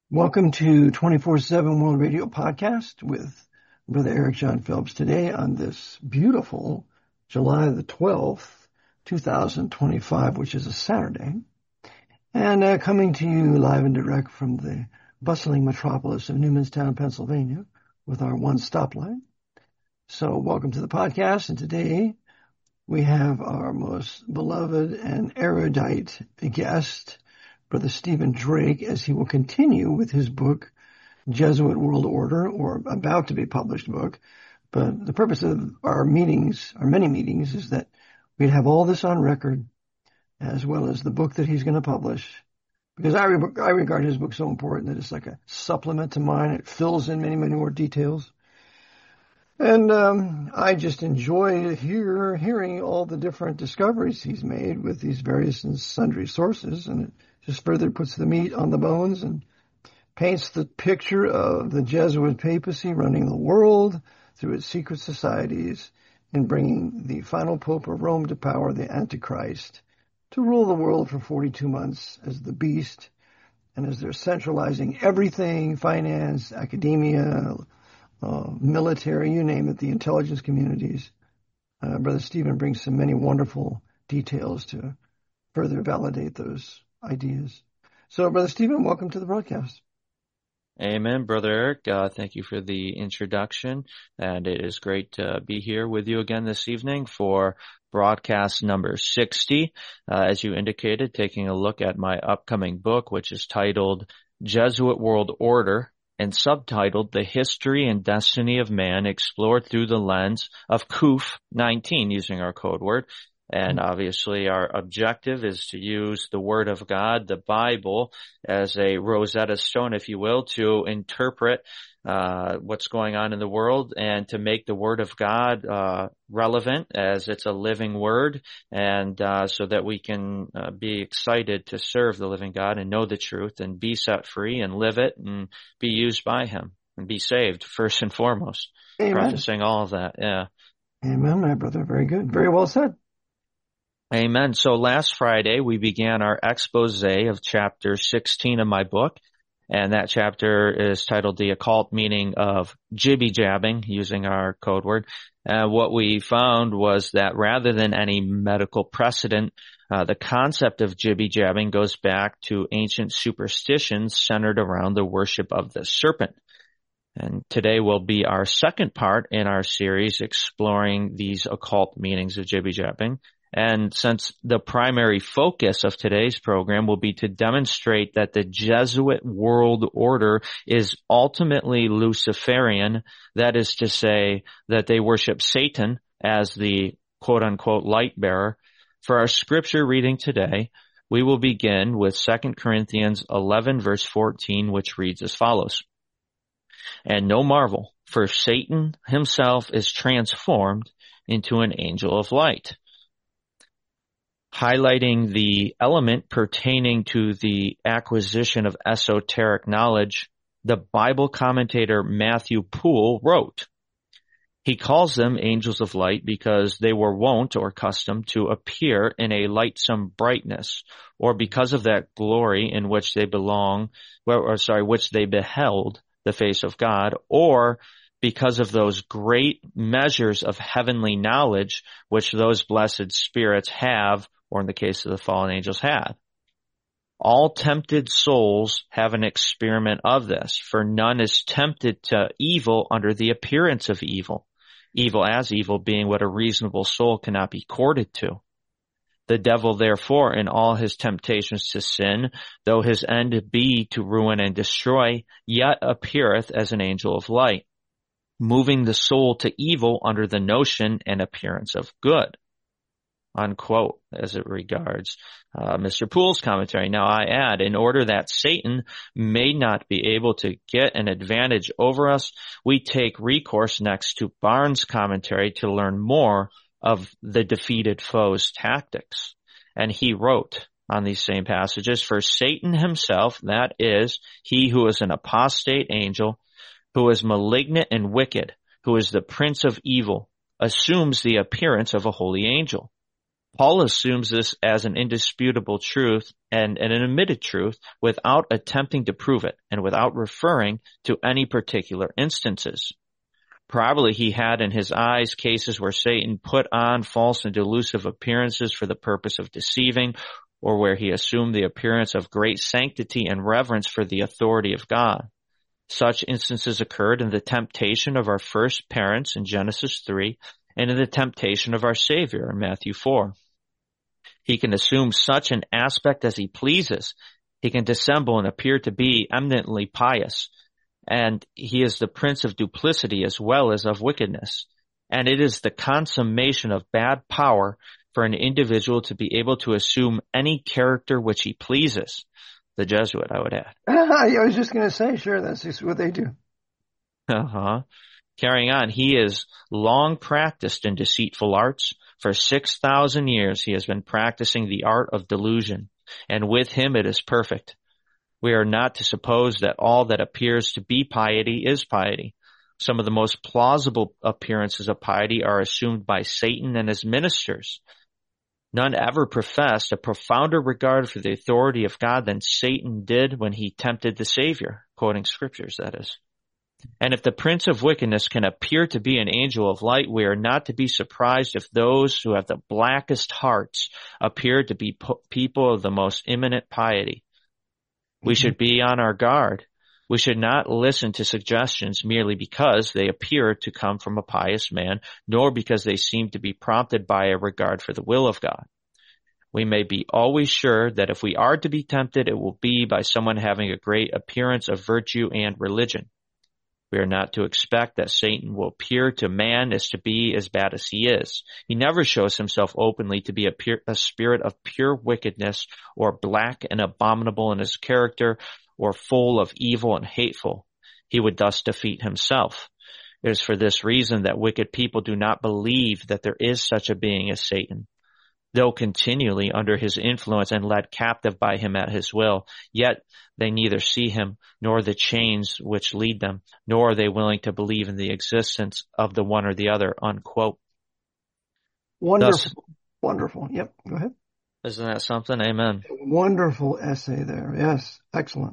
Welcome to 24/7 World Radio Podcast with Brother Eric John Phelps today on this beautiful July the 12th, 2025, which is a Saturday, and coming to you live and direct from the bustling metropolis of Newmanstown, Pennsylvania, with our one stoplight. So welcome to the podcast, and today we have our most beloved and erudite guest, Brother Stephen Drake, as he will continue with his book, Jesuit World Order, or about to be published book. But the purpose of our meetings, our many meetings, is that we'd have all this on record, as well as the book that he's going to publish. Because I regard his book so important that it's like a supplement to mine. It fills in many, many more details. And I just enjoy hearing all the different discoveries he's made with these various and sundry sources, and it just further puts the meat on the bones and paints the picture of the Jesuit papacy running the world through its secret societies and bringing the final Pope of Rome to power, the Antichrist, to rule the world for 42 months as the beast, and as they're centralizing everything, finance, academia, military, you name it, the intelligence communities. Brother Stephen brings so many wonderful details to further validate those ideas. So, Brother Stephen, welcome to the broadcast. Amen, Brother Eric. Thank you for the introduction, and it is great to be here with you again this evening for broadcast number 60. As you indicated, taking a look at my upcoming book, which is titled Jesuit World Order, and subtitled The History and Destiny of Man Explored Through the Lens of CUF 19, using our code word. And obviously our objective is to use the Word of God, the Bible, as a Rosetta Stone, if you will, to interpret what's going on in the world and to make the Word of God relevant, as it's a living Word, and so that we can be excited to serve the living God and know the truth and be set free and live it and be used by Him and be saved first and foremost. Amen. Practicing all of that, yeah. Amen, my brother. Very good. Very well said. Amen. So last Friday, we began our expose of chapter 16 of my book, and that chapter is titled The Occult Meaning of Jibby-Jabbing, using our code word. What we found was that rather than any medical precedent, the concept of jibby-jabbing goes back to ancient superstitions centered around the worship of the serpent. And today will be our second part in our series exploring these occult meanings of jibby-jabbing. And since the primary focus of today's program will be to demonstrate that the Jesuit world order is ultimately Luciferian, that is to say that they worship Satan as the quote-unquote light bearer, for our scripture reading today, we will begin with 2 Corinthians 11 verse 14, which reads as follows. And no marvel, for Satan himself is transformed into an angel of light. Highlighting the element pertaining to the acquisition of esoteric knowledge, the Bible commentator Matthew Poole wrote, he calls them angels of light because they were wont or accustomed to appear in a lightsome brightness, or because of that glory in which they which they beheld the face of God, or because of those great measures of heavenly knowledge which those blessed spirits have, or in the case of the fallen angels had. All tempted souls have an experiment of this, for none is tempted to evil under the appearance of evil. Evil as evil being what a reasonable soul cannot be courted to. The devil therefore in all his temptations to sin, though his end be to ruin and destroy, yet appeareth as an angel of light, moving the soul to evil under the notion and appearance of good. Unquote, as it regards Mr. Poole's commentary. Now I add, in order that Satan may not be able to get an advantage over us, we take recourse next to Barnes' commentary to learn more of the defeated foe's tactics. And he wrote on these same passages, for Satan himself, that is, he who is an apostate angel, who is malignant and wicked, who is the prince of evil, assumes the appearance of a holy angel. Paul assumes this as an indisputable truth and an admitted truth without attempting to prove it and without referring to any particular instances. Probably he had in his eyes cases where Satan put on false and delusive appearances for the purpose of deceiving, or where he assumed the appearance of great sanctity and reverence for the authority of God. Such instances occurred in the temptation of our first parents in Genesis 3 and in the temptation of our Savior in Matthew 4. He can assume such an aspect as he pleases. He can dissemble and appear to be eminently pious. And he is the prince of duplicity as well as of wickedness. And it is the consummation of bad power for an individual to be able to assume any character which he pleases. The Jesuit, I would add. I was just going to say, sure, that's just what they do. Carrying on, he is long practiced in deceitful arts. For 6,000 years he has been practicing the art of delusion, and with him it is perfect. We are not to suppose that all that appears to be piety is piety. Some of the most plausible appearances of piety are assumed by Satan and his ministers. None ever professed a profounder regard for the authority of God than Satan did when he tempted the Savior, quoting scriptures, that is. And if the prince of wickedness can appear to be an angel of light, we are not to be surprised if those who have the blackest hearts appear to be people of the most eminent piety. We should be on our guard. We should not listen to suggestions merely because they appear to come from a pious man, nor because they seem to be prompted by a regard for the will of God. We may be always sure that if we are to be tempted, it will be by someone having a great appearance of virtue and religion. We are not to expect that Satan will appear to man as to be as bad as he is. He never shows himself openly to be a spirit of pure wickedness, or black and abominable in his character, or full of evil and hateful. He would thus defeat himself. It is for this reason that wicked people do not believe that there is such a being as Satan. Though continually under his influence and led captive by him at his will, yet they neither see him nor the chains which lead them, nor are they willing to believe in the existence of the one or the other, unquote. Wonderful. Wonderful. Yep. Go ahead. Isn't that something? Amen. Wonderful essay there. Yes. Excellent.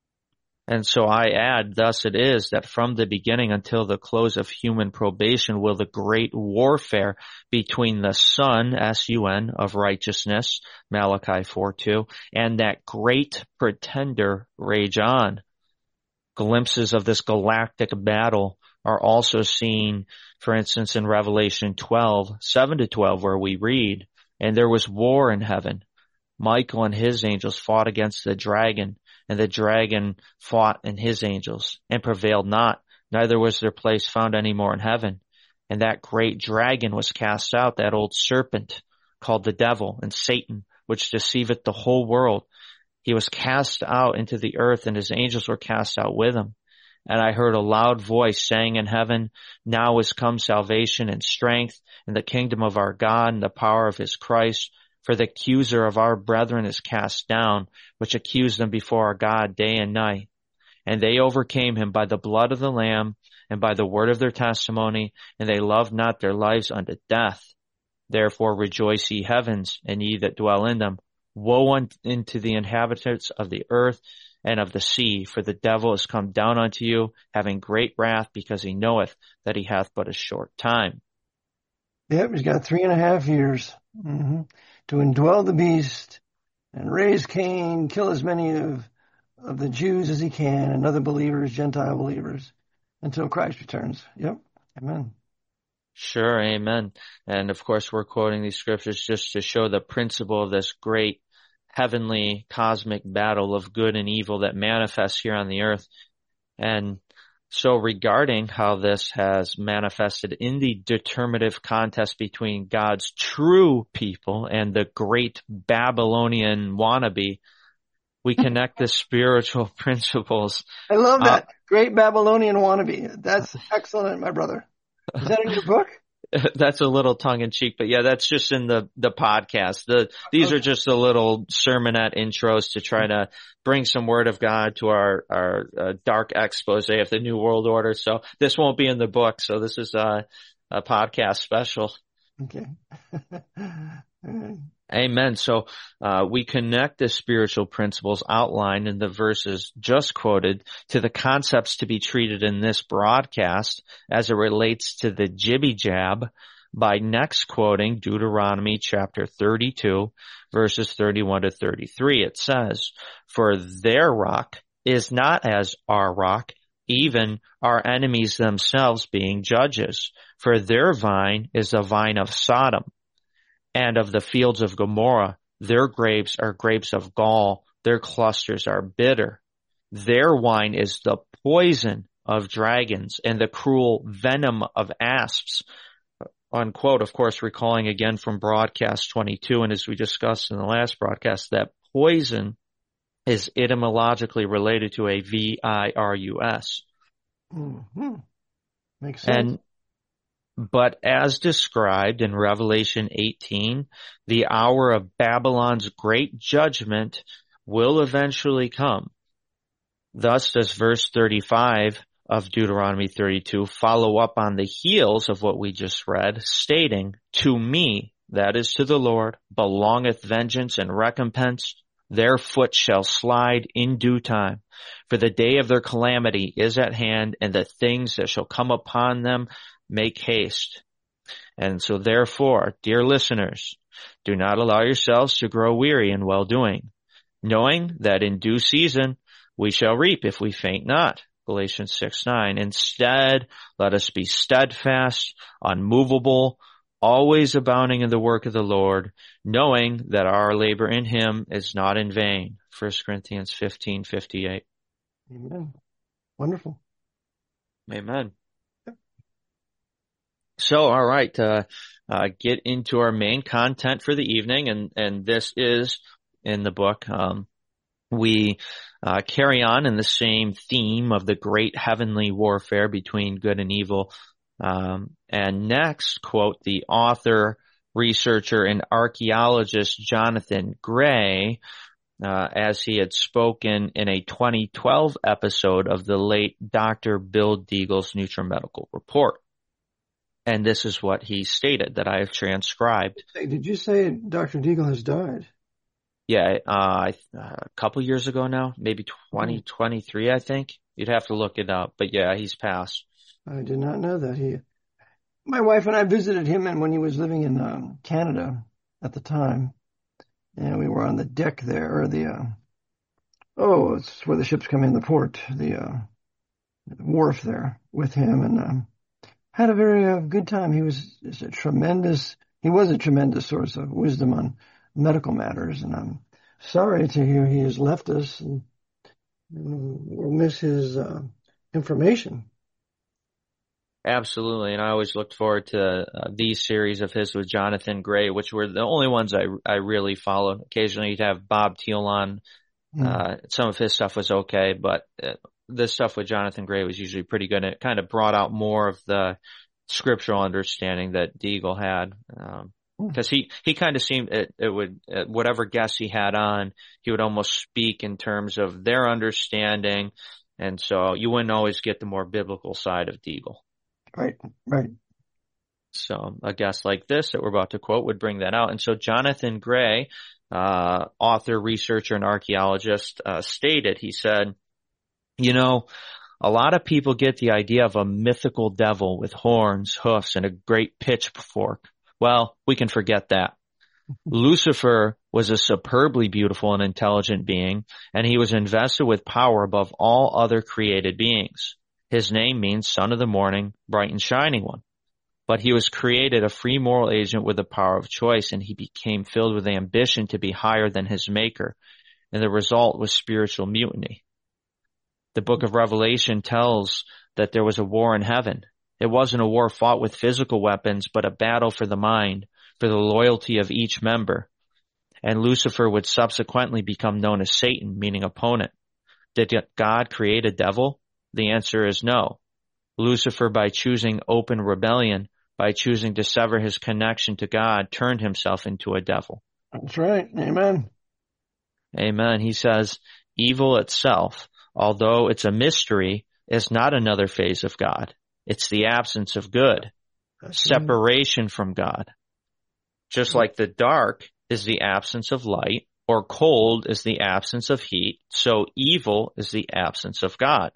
And so I add, thus it is that from the beginning until the close of human probation will the great warfare between the Son, S-U-N, of righteousness, Malachi 4:2, and that great pretender rage on. Glimpses of this galactic battle are also seen, for instance, in Revelation 12:7-12, where we read, "And there was war in heaven. Michael and his angels fought against the dragon, and the dragon fought and his angels, and prevailed not, neither was their place found any more in heaven. And that great dragon was cast out, that old serpent, called the devil and Satan, which deceiveth the whole world. He was cast out into the earth, and his angels were cast out with him. And I heard a loud voice saying in heaven, Now is come salvation and strength, and the kingdom of our God, and the power of his Christ. For the accuser of our brethren is cast down, which accused them before our God day and night. And they overcame him by the blood of the Lamb and by the word of their testimony, and they loved not their lives unto death. Therefore rejoice, ye heavens, and ye that dwell in them. Woe unto the inhabitants of the earth and of the sea, for the devil is come down unto you, having great wrath, because he knoweth that he hath but a short time." Yep, he's got 3.5 years to indwell the beast and raise Cain, kill as many of the Jews as he can and other believers, Gentile believers, until Christ returns. Yep, amen. Sure, amen. And of course, we're quoting these scriptures just to show the principle of this great heavenly cosmic battle of good and evil that manifests here on the earth. And so regarding how this has manifested in the determinative contest between God's true people and the great Babylonian wannabe, we connect the spiritual principles. I love that. Great Babylonian wannabe. That's excellent, my brother. Is that in your book? That's a little tongue-in-cheek, but yeah, that's just in the podcast. These are just a little sermonette intros to try to bring some word of God to our dark expose of the New World Order. So this won't be in the book. So this is a podcast special. Okay. Amen. So we connect the spiritual principles outlined in the verses just quoted to the concepts to be treated in this broadcast as it relates to the jibby jab by next quoting Deuteronomy chapter 32, verses 31 to 33. It says, "For their rock is not as our rock, even our enemies themselves being judges. For their vine is the vine of Sodom, and of the fields of Gomorrah. Their grapes are grapes of gall. Their clusters are bitter. Their wine is the poison of dragons and the cruel venom of asps." Unquote, of course, recalling again from broadcast 22, and as we discussed in the last broadcast, that poison is etymologically related to a virus. Mm-hmm. Makes sense. But as described in Revelation 18, the hour of Babylon's great judgment will eventually come. Thus does verse 35 of Deuteronomy 32 follow up on the heels of what we just read, stating, "To me, that is to the Lord, belongeth vengeance and recompense. Their foot shall slide in due time. For the day of their calamity is at hand, and the things that shall come upon them make haste." And so therefore, dear listeners, do not allow yourselves to grow weary in well-doing, knowing that in due season we shall reap if we faint not. Galatians 6:9. Instead, let us be steadfast, unmovable, always abounding in the work of the Lord, knowing that our labor in him is not in vain. 1 Corinthians 15:58. Amen. Wonderful. Amen. So, all right, get into our main content for the evening, and this is in the book. We carry on in the same theme of the great heavenly warfare between good and evil. And next, quote the author, researcher, and archaeologist Jonathan Gray, as he had spoken in a 2012 episode of the late Dr. Bill Deagle's NutriMedical Report. And this is what he stated that I have transcribed. Did you say Dr. Deagle has died? Yeah, a couple years ago now, maybe 2023, I think. You'd have to look it up, but yeah, he's passed. I did not know that. My wife and I visited him when he was living in Canada at the time, and we were on the deck there, or it's where the ships come in, the port, the wharf there with him, and had a very good time. He was a tremendous source of wisdom on medical matters, and I'm sorry to hear he has left us, and we'll miss his information. Absolutely, and I always looked forward to these series of his with Jonathan Gray, which were the only ones I really followed. Occasionally he'd have Bob Thiel on. Some of his stuff was okay, but this stuff with Jonathan Gray was usually pretty good. It kind of brought out more of the scriptural understanding that Deagle had. Because he kind of seemed it would whatever guests he had on, he would almost speak in terms of their understanding, and so you wouldn't always get the more biblical side of Deagle. Right. So a guest like this that we're about to quote would bring that out. And so Jonathan Gray, author, researcher, and archaeologist, stated, he said, a lot of people get the idea of a mythical devil with horns, hoofs, and a great pitchfork. Well, we can forget that. Lucifer was a superbly beautiful and intelligent being, and he was invested with power above all other created beings. His name means son of the morning, bright and shining one. But he was created a free moral agent with the power of choice, and he became filled with ambition to be higher than his maker, and the result was spiritual mutiny. The book of Revelation tells that there was a war in heaven. It wasn't a war fought with physical weapons, but a battle for the mind, for the loyalty of each member. And Lucifer would subsequently become known as Satan, meaning opponent. Did God create a devil? The answer is no. Lucifer, by choosing open rebellion, by choosing to sever his connection to God, turned himself into a devil. That's right. Amen. Amen. He says, evil itself, although it's a mystery, is not another phase of God. It's the absence of good, separation from God. Just like the dark is the absence of light, or cold is the absence of heat, so evil is the absence of God.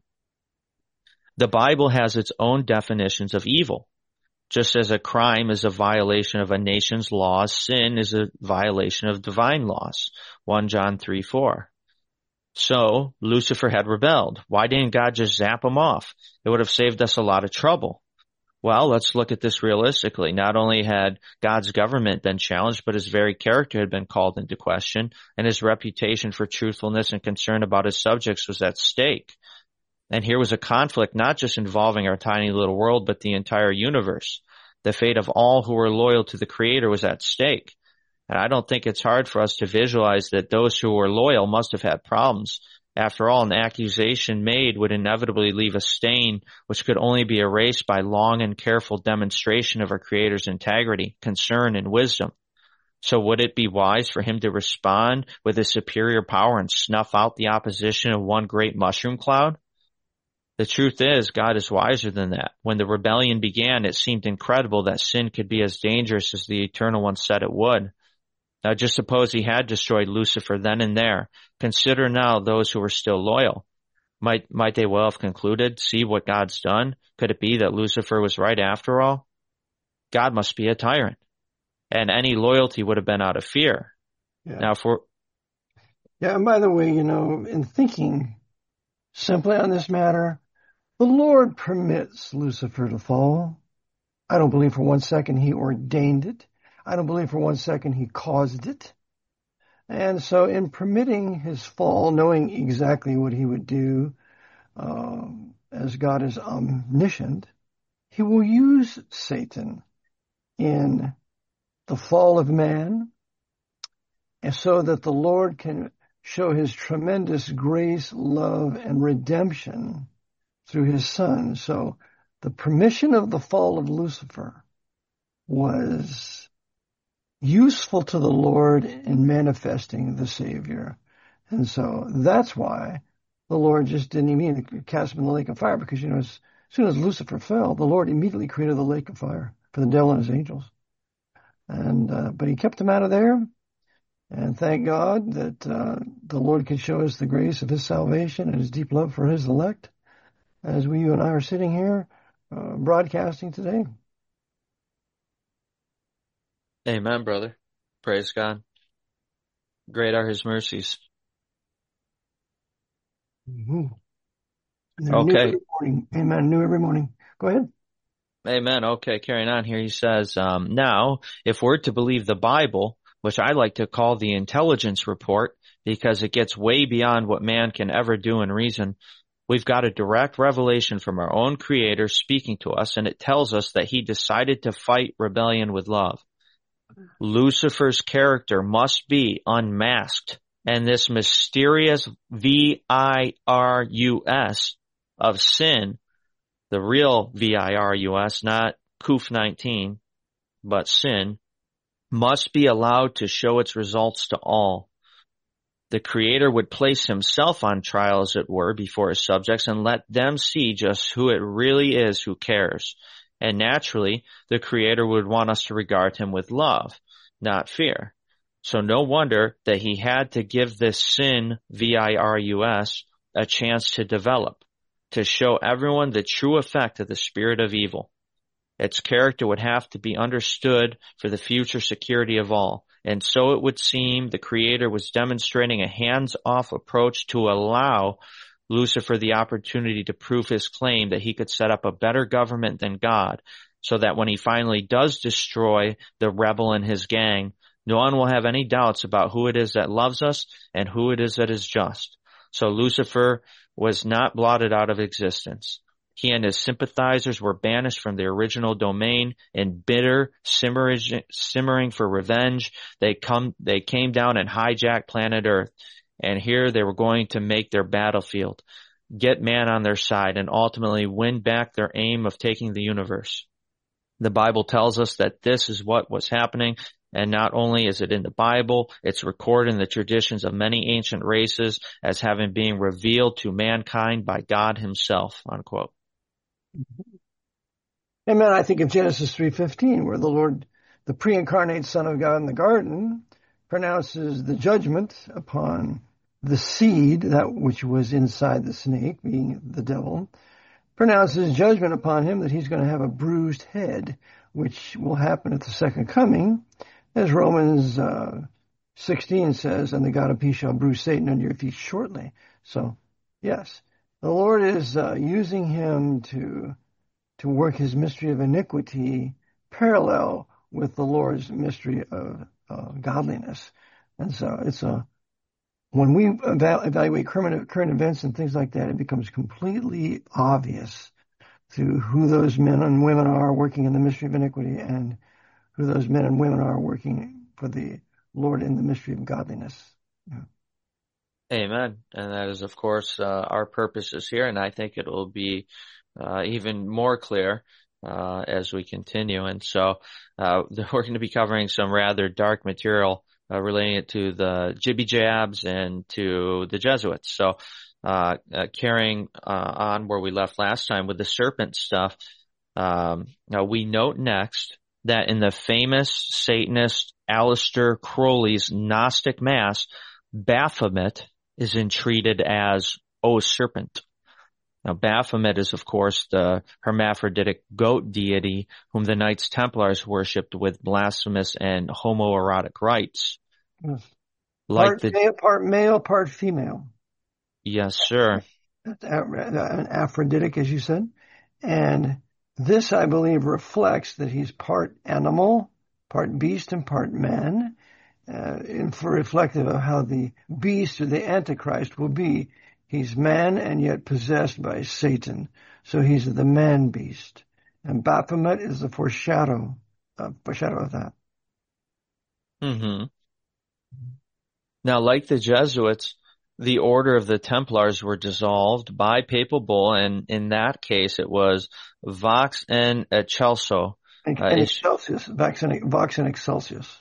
The Bible has its own definitions of evil. Just as a crime is a violation of a nation's laws, sin is a violation of divine laws. 1 John 3:4. So Lucifer had rebelled. Why didn't God just zap him off? It would have saved us a lot of trouble. Well, let's look at this realistically. Not only had God's government been challenged, but his very character had been called into question, and his reputation for truthfulness and concern about his subjects was at stake. And here was a conflict not just involving our tiny little world, but the entire universe. The fate of all who were loyal to the Creator was at stake. And I don't think it's hard for us to visualize that those who were loyal must have had problems. After all, an accusation made would inevitably leave a stain which could only be erased by long and careful demonstration of our Creator's integrity, concern, and wisdom. So would it be wise for him to respond with his superior power and snuff out the opposition of one great mushroom cloud? The truth is, God is wiser than that. When the rebellion began, it seemed incredible that sin could be as dangerous as the Eternal One said it would. Now just suppose he had destroyed Lucifer then and there. Consider now those who were still loyal. Might they well have concluded, see what God's done? Could it be that Lucifer was right after all? God must be a tyrant. And any loyalty would have been out of fear. Yeah. And by the way, in thinking simply on this matter, the Lord permits Lucifer to fall. I don't believe for 1 second he ordained it. I don't believe for 1 second he caused it. And so in permitting his fall, knowing exactly what he would do, as God is omniscient, he will use Satan in the fall of man, and so that the Lord can show his tremendous grace, love, and redemption through his Son. So the permission of the fall of Lucifer was useful to the Lord in manifesting the Savior. And so that's why the Lord just didn't immediately cast him in the lake of fire, because, as soon as Lucifer fell, the Lord immediately created the lake of fire for the devil and his angels. And but he kept them out of there. And thank God that the Lord could show us the grace of his salvation and his deep love for his elect, as you and I are sitting here broadcasting today. Amen, brother. Praise God. Great are his mercies. Mm-hmm. Okay. New every morning. Amen. New every morning. Go ahead. Amen. Okay, carrying on here, he says, now, if we're to believe the Bible, which I like to call the intelligence report, because it gets way beyond what man can ever do in reason, we've got a direct revelation from our own Creator speaking to us, and it tells us that he decided to fight rebellion with love. Lucifer's character must be unmasked, and this mysterious virus of sin, the real virus, not COOF-19, but sin, must be allowed to show its results to all. The Creator would place himself on trial, as it were, before his subjects and let them see just who it really is who cares. And naturally, the Creator would want us to regard him with love, not fear. So no wonder that he had to give this sin, virus, a chance to develop, to show everyone the true effect of the spirit of evil. Its character would have to be understood for the future security of all. And so it would seem the Creator was demonstrating a hands-off approach to allow Lucifer the opportunity to prove his claim that he could set up a better government than God, so that when he finally does destroy the rebel and his gang, no one will have any doubts about who it is that loves us and who it is that is just. So Lucifer was not blotted out of existence. He and his sympathizers were banished from their original domain in bitter simmering for revenge. They came down and hijacked planet Earth. And here they were going to make their battlefield, get man on their side, and ultimately win back their aim of taking the universe. The Bible tells us that this is what was happening, and not only is it in the Bible, it's recorded in the traditions of many ancient races as having been revealed to mankind by God himself, unquote. Amen. I think of Genesis 3:15, where the the pre-incarnate Son of God in the garden, pronounces the judgment upon the seed, that which was inside the snake, being the devil, pronounces judgment upon him that he's going to have a bruised head, which will happen at the second coming, as Romans 16 says, and the God of peace shall bruise Satan under your feet shortly. So, yes, the Lord is using him to work his mystery of iniquity parallel with the Lord's mystery of godliness. And so when we evaluate current events and things like that, it becomes completely obvious to who those men and women are working in the mystery of iniquity and who those men and women are working for the Lord in the mystery of godliness. Yeah. Amen. And that is, of course, our purposes here. And I think it will be even more clear as we continue. And so we're going to be covering some rather dark material relating it to the jibby jabs and to the Jesuits. So carrying on where we left last time with the serpent stuff, we note next that in the famous Satanist Aleister Crowley's Gnostic Mass, Baphomet is entreated as, O serpent. Now, Baphomet is, of course, the hermaphroditic goat deity whom the Knights Templars worshipped with blasphemous and homoerotic rites. Yes. Part male, part female. Yes, sir. An aphroditic, as you said. And this, I believe, reflects that he's part animal, part beast, and part man, reflective of how the beast or the Antichrist will be. He's man and yet possessed by Satan. So he's the man beast. And Baphomet is the foreshadow of that. Mm-hmm. Now, like the Jesuits, the order of the Templars were dissolved by papal bull, and in that case it was Vox and Excelso. And Excelsius, Vox and Excelsius.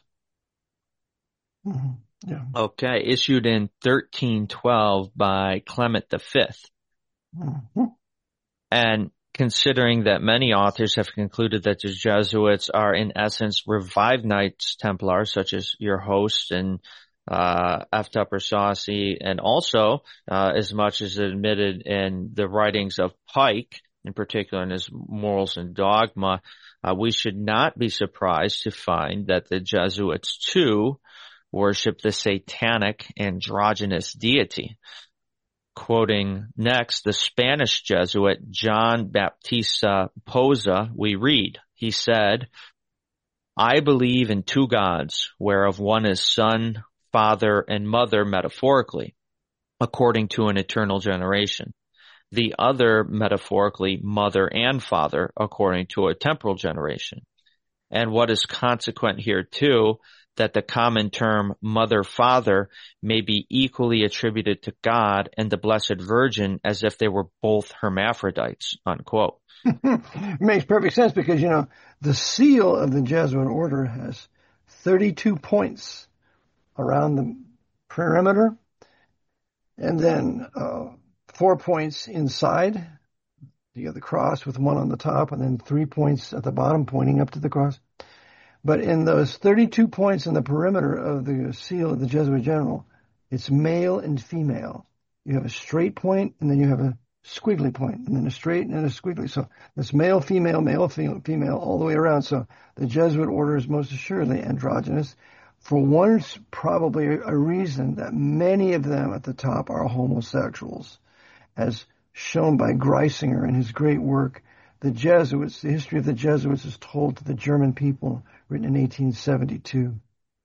Mm-hmm. Yeah. Okay, issued in 1312 by Clement V. Mm-hmm. And considering that many authors have concluded that the Jesuits are in essence revived Knights Templars, such as your host and F. Tupper Saucy, and also as much as admitted in the writings of Pike, in particular in his Morals and Dogma, we should not be surprised to find that the Jesuits too worship the satanic androgynous deity. Quoting next the Spanish Jesuit John Baptista Poza, we read, he said, I believe in two gods, whereof one is Son, Father, and Mother metaphorically, according to an eternal generation. The other metaphorically Mother and Father, according to a temporal generation. And what is consequent here too, that the common term mother-father may be equally attributed to God and the Blessed Virgin as if they were both hermaphrodites, unquote. Makes perfect sense because, the seal of the Jesuit order has 32 points around the perimeter and then 4 points inside. You have the cross with one on the top and then 3 points at the bottom pointing up to the cross. But in those 32 points in the perimeter of the seal of the Jesuit general, it's male and female. You have a straight point, and then you have a squiggly point, and then a straight and then a squiggly. So it's male, female, all the way around. So the Jesuit order is most assuredly androgynous. For one, probably a reason that many of them at the top are homosexuals, as shown by Greisinger in his great work, The Jesuits. The history of the Jesuits is told to the German people, written in 1872.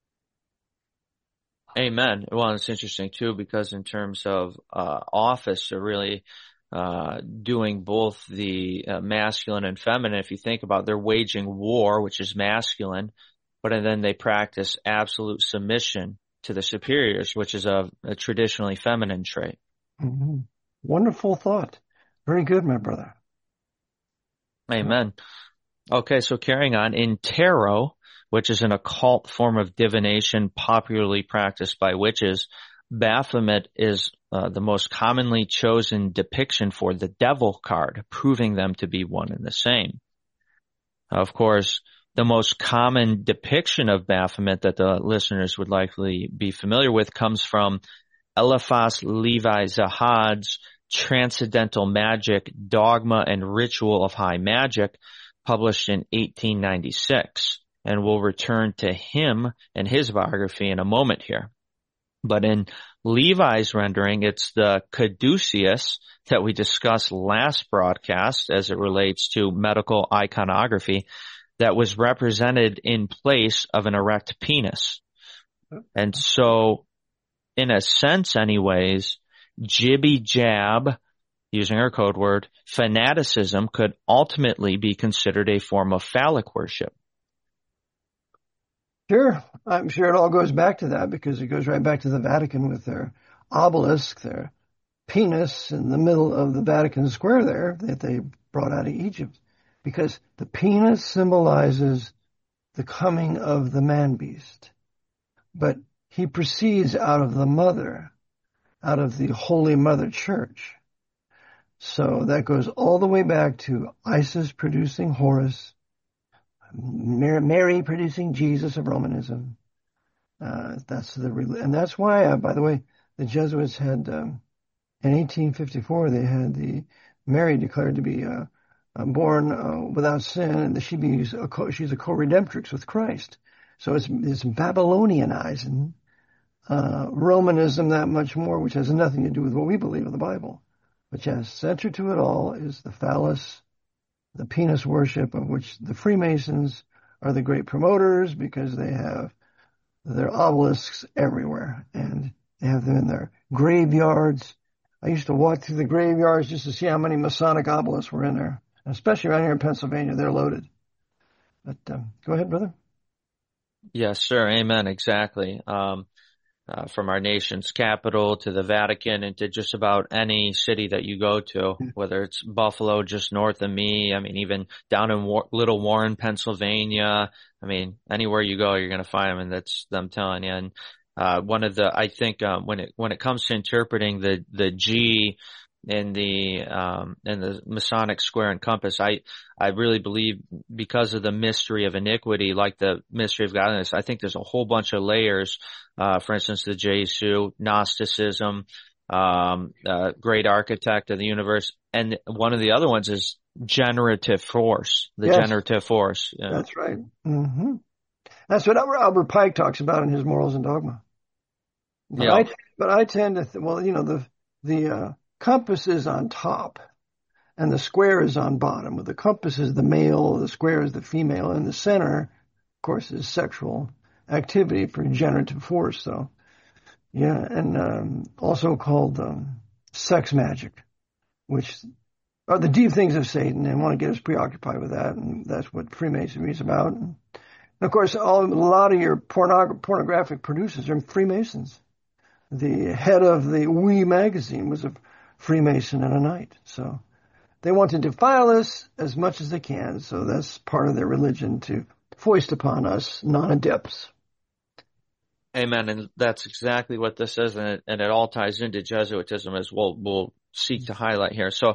Amen. Well, it's interesting too, because in terms of office, they're really doing both the masculine and feminine. If you think about, they're waging war, which is masculine, but then they practice absolute submission to the superiors, which is a traditionally feminine trait. Mm-hmm. Wonderful thought. Very good, my brother. Amen. Okay, so carrying on, in tarot, which is an occult form of divination popularly practiced by witches, Baphomet is the most commonly chosen depiction for the devil card, proving them to be one and the same. Of course, The most common depiction of Baphomet that the listeners would likely be familiar with comes from Eliphas Levi Zahad's Transcendental Magic, Dogma and Ritual of High Magic, published in 1896. And we'll return to him and his biography in a moment here. But in Levi's rendering, it's the caduceus that we discussed last broadcast as it relates to medical iconography that was represented in place of an erect penis. And so, in a sense anyways, jibby jab, using our code word, fanaticism could ultimately be considered a form of phallic worship. Sure. I'm sure it all goes back to that, because it goes right back to the Vatican with their obelisk, their penis in the middle of the Vatican Square there that they brought out of Egypt. Because the penis symbolizes the coming of the man-beast. But he proceeds out of the mother, out of the Holy Mother Church. So that goes all the way back to Isis producing Horus, Mary producing Jesus of Romanism. And that's why, by the way, the Jesuits had, in 1854, they had the Mary declared to be born without sin, and she's a co-redemptrix with Christ. So it's Babylonianizing Romanism that much more, which has nothing to do with what we believe in the Bible. Which has center to it all is the phallus, the penis worship, of which the Freemasons are the great promoters, because they have their obelisks everywhere, and they have them in their graveyards. I used to walk through the graveyards just to see how many Masonic obelisks were in there, especially around here in Pennsylvania. They're loaded. But go ahead, brother. Yes, sir. Amen. Exactly. From our nation's capital to the Vatican and to just about any city that you go to, whether it's Buffalo, just north of me. I mean, even down in Little Warren, Pennsylvania. I mean, anywhere you go, you're going to find them, and that's them telling you. And I think when it comes to interpreting the G in the Masonic square and compass, I really believe, because of the mystery of iniquity, like the mystery of godliness, I think there's a whole bunch of layers. For instance, the Jesu, Gnosticism, great architect of the universe. And one of the other ones is generative force, generative force. Yeah. That's right. Mm-hmm. That's what Albert Pike talks about in his Morals and Dogma. But I tend to, the compass is on top and the square is on bottom. The compass is the male, the square is the female, and the center, of course, is sexual activity for generative force. So, yeah, and also called sex magic, which are the deep things of Satan, and want to get us preoccupied with that, and that's what Freemasonry is about. And of course, a lot of your pornographic producers are Freemasons. The head of the Oui magazine was a Freemason and a knight. So they want to defile us as much as they can. So that's part of their religion, to foist upon us non-adepts. Amen. And that's exactly what this is. And it all ties into Jesuitism, as we'll seek to highlight here. So,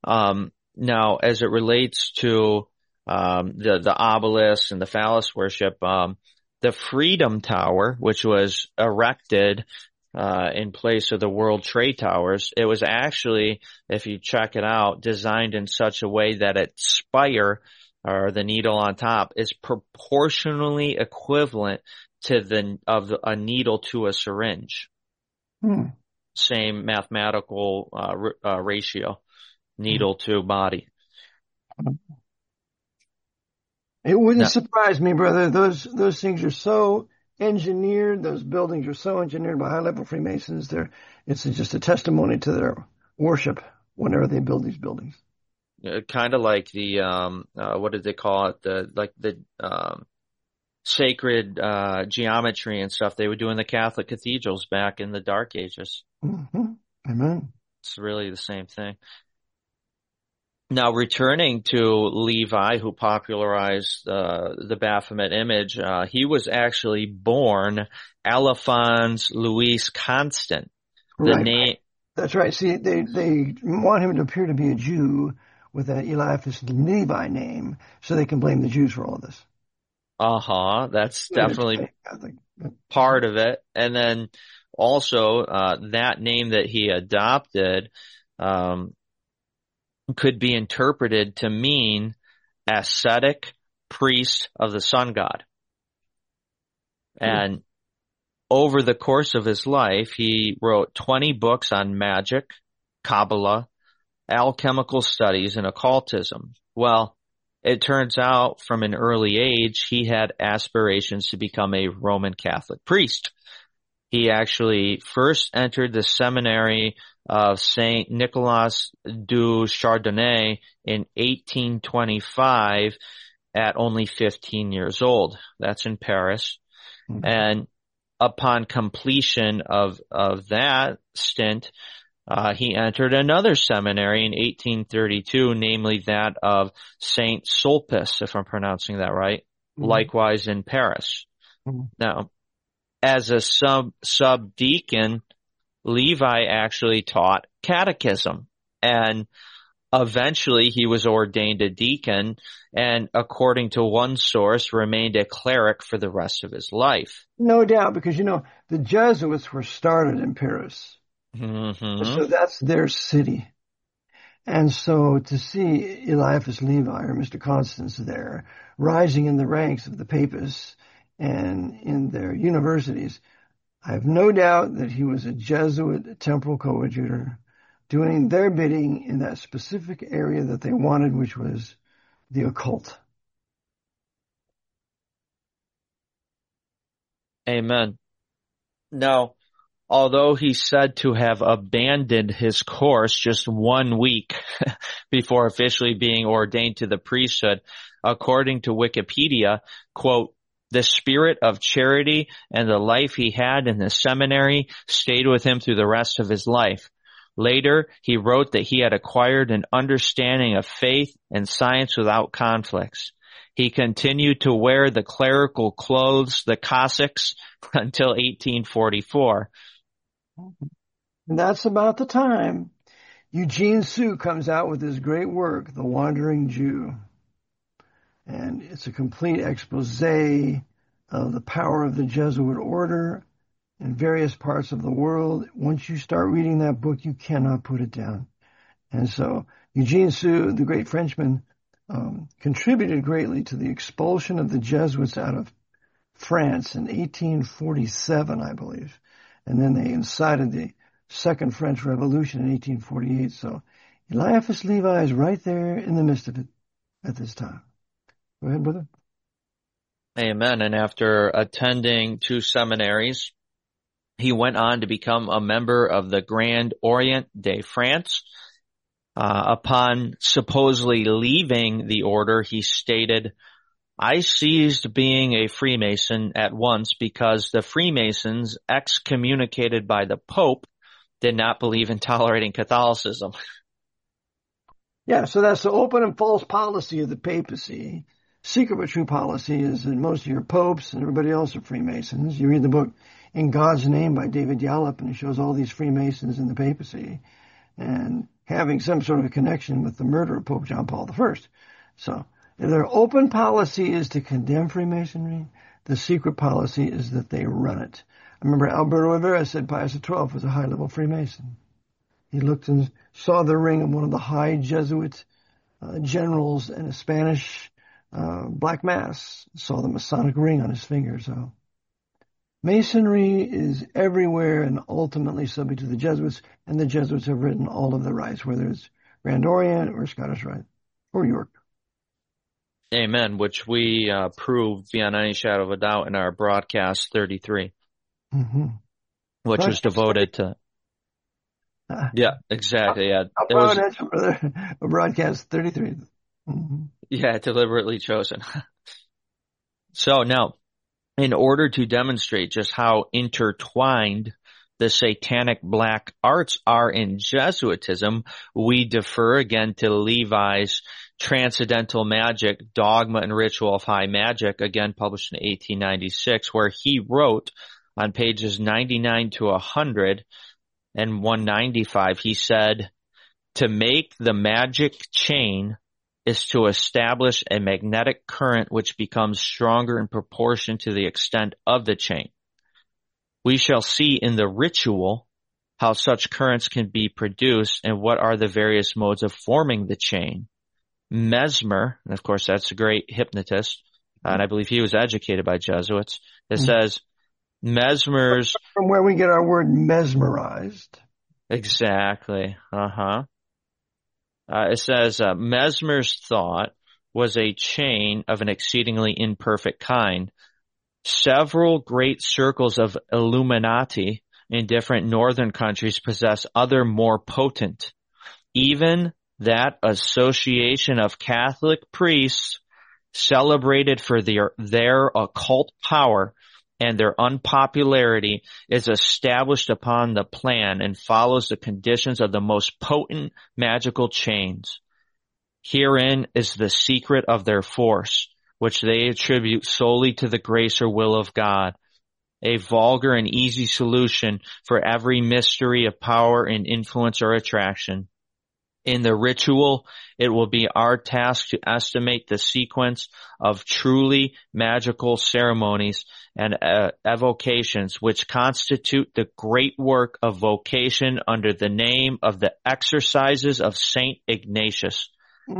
now as it relates to, the obelisk and the phallus worship, the Freedom Tower, which was erected in place of the World Trade Towers, it was actually, if you check it out, designed in such a way that its spire, or the needle on top, is proportionally equivalent to a needle to a syringe. Same mathematical ratio, needle to body. It wouldn't surprise me, brother. Those things are so engineered. Those buildings are so engineered by high-level Freemasons. It's just a testimony to their worship whenever they build these buildings. Kind of like the what did they call it? The sacred geometry and stuff they would do in the Catholic cathedrals back in the Dark Ages. Mm-hmm. Amen. It's really the same thing. Now, returning to Levi, who popularized the Baphomet image, he was actually born Alphonse Louis Constant. Right. That's right. See, they want him to appear to be a Jew with that Eliphas Levi name, so they can blame the Jews for all of this. That's definitely Catholic. part of it. And then also, that name that he adopted, um, could be interpreted to mean ascetic priest of the sun god. And over the course of his life, he wrote 20 books on magic, Kabbalah, alchemical studies, and occultism. Well, it turns out from an early age, he had aspirations to become a Roman Catholic priest. He actually first entered the seminary of Saint Nicolas du Chardonnay in 1825 at only 15 years old. That's in Paris. Mm-hmm. And upon completion of that stint, he entered another seminary in 1832, namely that of Saint Sulpice, if I'm pronouncing that right, likewise in Paris. Now, as a subdeacon, Levi actually taught catechism, and eventually he was ordained a deacon, and according to one source, remained a cleric for the rest of his life. No doubt, because, the Jesuits were started in Paris. Mm-hmm. So that's their city. And so to see Eliphas Levi or Mr. Constance there rising in the ranks of the papists and in their universities, I have no doubt that he was a Jesuit temporal coadjutor doing their bidding in that specific area that they wanted, which was the occult. Amen. Now, although he's said to have abandoned his course just 1 week before officially being ordained to the priesthood, according to Wikipedia, quote, the spirit of charity and the life he had in the seminary stayed with him through the rest of his life. Later, he wrote that he had acquired an understanding of faith and science without conflicts. He continued to wear the clerical clothes, the Cossacks, until 1844. And that's about the time Eugene Sue comes out with his great work, The Wandering Jew. And it's a complete expose of the power of the Jesuit order in various parts of the world. Once you start reading that book, you cannot put it down. And so Eugene Sue, the great Frenchman, contributed greatly to the expulsion of the Jesuits out of France in 1847, I believe. And then they incited the Second French Revolution in 1848. So Eliphas Levi is right there in the midst of it at this time. Go ahead, brother. Amen. And after attending 2 seminaries, he went on to become a member of the Grand Orient de France. Upon supposedly leaving the order, he stated, I ceased being a Freemason at once because the Freemasons, excommunicated by the Pope, did not believe in tolerating Catholicism. Yeah, so that's the open and false policy of the papacy. Secret but true policy is that most of your popes and everybody else are Freemasons. You read the book In God's Name by David Yallop, and it shows all these Freemasons in the papacy and having some sort of a connection with the murder of Pope John Paul I. So their open policy is to condemn Freemasonry. The secret policy is that they run it. I remember Alberto Rivera said Pius XII was a high-level Freemason. He looked and saw the ring of one of the high Jesuit generals in a Spanish Black Mass, saw the Masonic ring on his finger. So Masonry is everywhere and ultimately subject to the Jesuits, and the Jesuits have written all of the rites, whether it's Grand Orient or Scottish Rite or York. Amen, which we proved beyond any shadow of a doubt in our broadcast 33, which was devoted to... Yeah, exactly. Yeah, it was a broadcast 33. Yeah, deliberately chosen. So now, in order to demonstrate just how intertwined the satanic black arts are in Jesuitism, we defer again to Levi's Transcendental Magic, Dogma and Ritual of High Magic, again published in 1896, where he wrote on pages 99 to 100 and 195, he said, to make the magic chain is to establish a magnetic current which becomes stronger in proportion to the extent of the chain. We shall see in the ritual how such currents can be produced and what are the various modes of forming the chain. Mesmer, and of course that's a great hypnotist, and I believe he was educated by Jesuits. It says Mesmer's... From where we get our word mesmerized. Exactly. It says Mesmer's thought was a chain of an exceedingly imperfect kind. Several great circles of Illuminati in different northern countries possess other more potent. Even that association of Catholic priests celebrated for their occult power and their unpopularity is established upon the plan and follows the conditions of the most potent magical chains. Herein is the secret of their force, which they attribute solely to the grace or will of God. A vulgar and easy solution for every mystery of power and influence or attraction. In the ritual, it will be our task to estimate the sequence of truly magical ceremonies and evocations which constitute the great work of vocation under the name of the exercises of Saint Ignatius.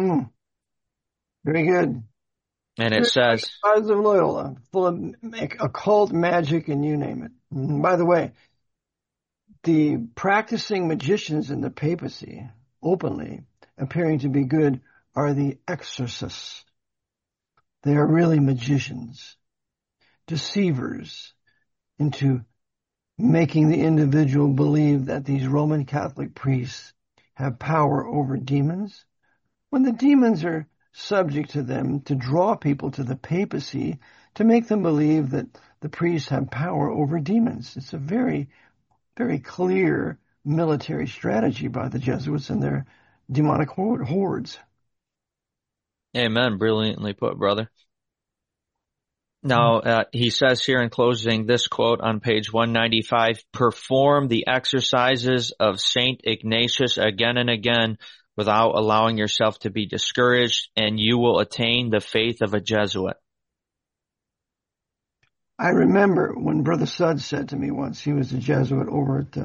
Very good. And it says, Exercises of Loyola, full of occult magic and you name it. By the way, the practicing magicians in the papacy, openly appearing to be good, are the exorcists. They are really magicians, deceivers into making the individual believe that these Roman Catholic priests have power over demons, when the demons are subject to them to draw people to the papacy to make them believe that the priests have power over demons. It's a very, very clear military strategy by the Jesuits and their demonic hordes. Amen. Brilliantly put, brother. Now, he says here in closing this quote on page 195, perform the exercises of Saint Ignatius again and again without allowing yourself to be discouraged, and you will attain the faith of a Jesuit. I remember when Brother Sud said to me once, he was a Jesuit over at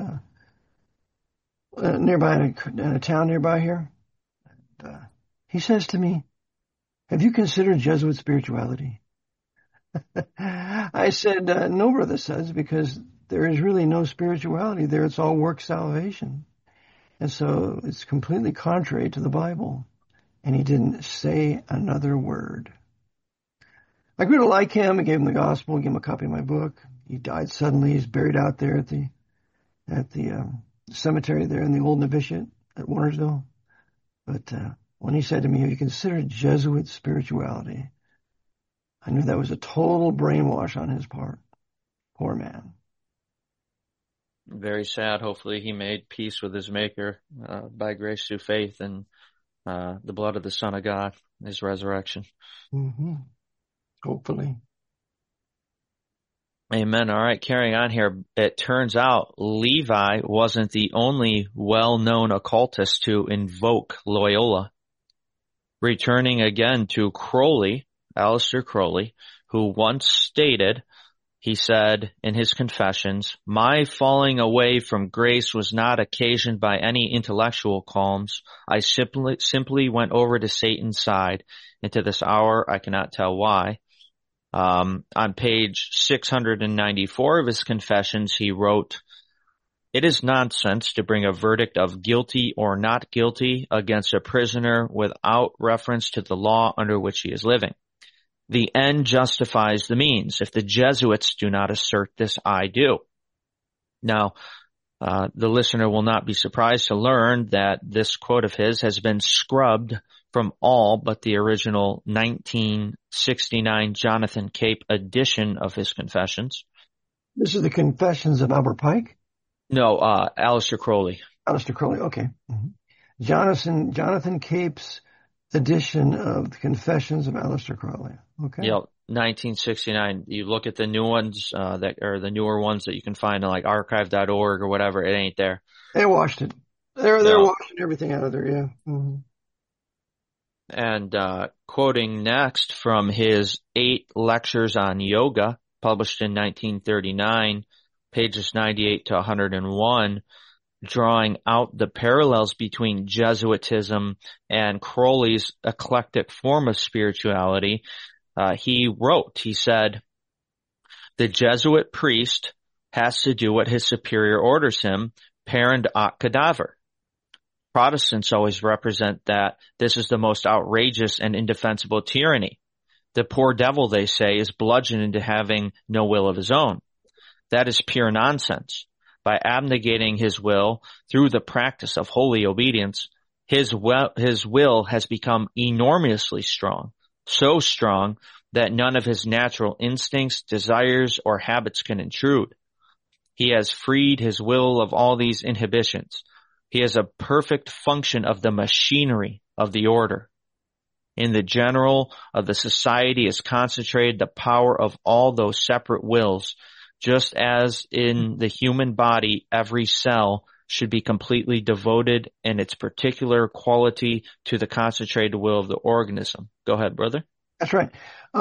nearby in a town nearby here. He says to me, have you considered Jesuit spirituality? I said, no, Brother Sud, because there is really no spirituality there. It's all work salvation. And so it's completely contrary to the Bible. And he didn't say another word. I grew to like him. I gave him the gospel, gave him a copy of my book. He died suddenly. He's buried out there at the cemetery there in the old novitiate at Warnersville. But when he said to me, have you considered Jesuit spirituality? I knew that was a total brainwash on his part. Poor man. Very sad. Hopefully he made peace with his maker by grace through faith and the blood of the Son of God, his resurrection. Mm-hmm. Hopefully. Amen. All right, carrying on here. It turns out Levi wasn't the only well-known occultist to invoke Loyola. Returning again to Crowley, Aleister Crowley, who once stated, he said in his confessions, my falling away from grace was not occasioned by any intellectual qualms. I simply went over to Satan's side. And to this hour, I cannot tell why. On page 694 of his confessions, he wrote, it is nonsense to bring a verdict of guilty or not guilty against a prisoner without reference to the law under which he is living. The end justifies the means. If the Jesuits do not assert this, I do. Now, the listener will not be surprised to learn that this quote of his has been scrubbed from all but the original 1969 Jonathan Cape edition of his confessions. This is the Confessions of Albert Pike? No, Aleister Crowley. Aleister Crowley, okay. Mm-hmm. Jonathan Cape's edition of the Confessions of Aleister Crowley. Okay. Yep, 1969. You look at the new ones that are the newer ones that you can find on like archive.org or whatever. It ain't there. They washed it. They're washing everything out of there. Yeah. Mm-hmm. And quoting next from his 8 lectures on yoga, published in 1939, pages 98 to 101, drawing out the parallels between Jesuitism and Crowley's eclectic form of spirituality, he said, "The Jesuit priest has to do what his superior orders him, parent ac cadaver. Protestants always represent that this is the most outrageous and indefensible tyranny. The poor devil, they say, is bludgeoned into having no will of his own. That is pure nonsense. By abnegating his will through the practice of holy obedience, his will has become enormously strong, so strong that none of his natural instincts, desires, or habits can intrude. He has freed his will of all these inhibitions. He has a perfect function of the machinery of the order. In the general of the society is concentrated the power of all those separate wills, just as in the human body every cell should be completely devoted in its particular quality to the concentrated will of the organism." Go ahead, brother. That's right.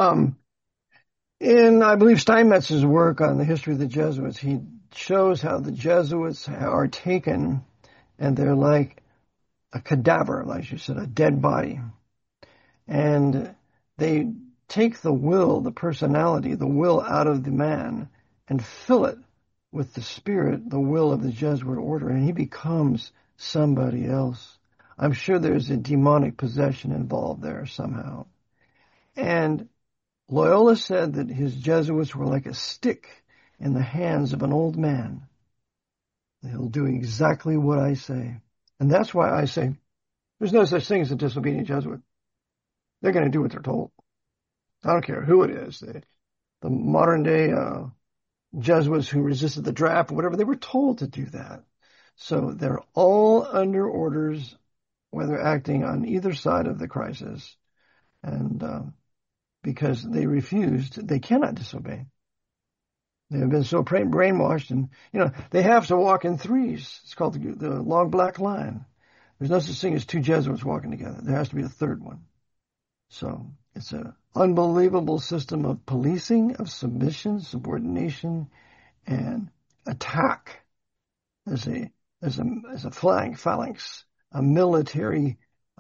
In, I believe, Steinmetz's work on the history of the Jesuits, he shows how the Jesuits are taken and they're like a cadaver, like you said, a dead body. And they take the will, the personality, the will out of the man and fill it with the spirit, the will of the Jesuit order, and he becomes somebody else. I'm sure there's a demonic possession involved there somehow. And Loyola said that his Jesuits were like a stick in the hands of an old man. They'll do exactly what I say. And that's why I say there's no such thing as a disobedient Jesuit. They're going to do what they're told. I don't care who it is. The modern day Jesuits who resisted the draft or whatever, they were told to do that. So they're all under orders, whether acting on either side of the crisis. And because they refused, they cannot disobey. They have been so brainwashed, and they have to walk in threes. It's called the long black line. There's no such thing as two Jesuits walking together. There has to be a third one. So it's an unbelievable system of policing, of submission, subordination, and attack as a phalanx, a military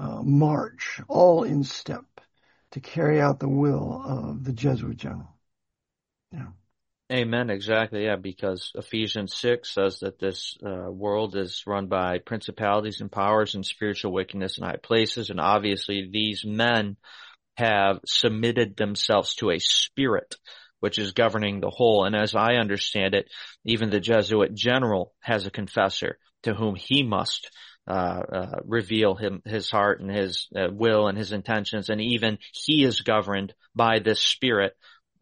march, all in step to carry out the will of the Jesuit general. Yeah. Amen. Exactly. Yeah, because Ephesians 6 says that this world is run by principalities and powers and spiritual wickedness in high places. And obviously these men have submitted themselves to a spirit which is governing the whole. And as I understand it, even the Jesuit general has a confessor to whom he must reveal his heart and his will and his intentions. And even he is governed by this spirit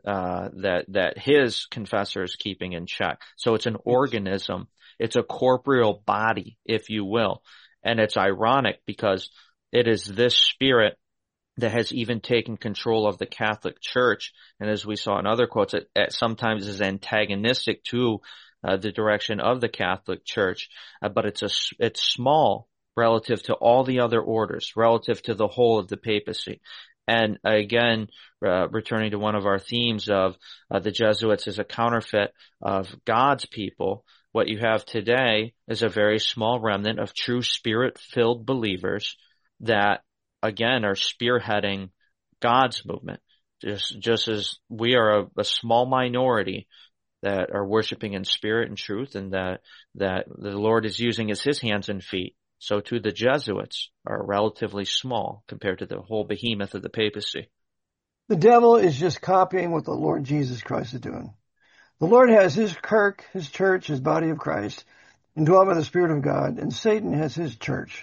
that his confessor is keeping in check. So it's an organism. It's a corporeal body, if you will. And it's ironic because it is this spirit that has even taken control of the Catholic Church. And as we saw in other quotes, it sometimes is antagonistic to the direction of the Catholic Church. But it's small relative to all the other orders, relative to the whole of the papacy. And again, returning to one of our themes of the Jesuits as a counterfeit of God's people, what you have today is a very small remnant of true spirit-filled believers that, again, are spearheading God's movement. Just as we are a small minority that are worshiping in spirit and truth, and that the Lord is using as his hands and feet, so too the Jesuits are relatively small compared to the whole behemoth of the papacy. The devil is just copying what the Lord Jesus Christ is doing. The Lord has his kirk, his church, his body of Christ, indwelt by the Spirit of God, and Satan has his church,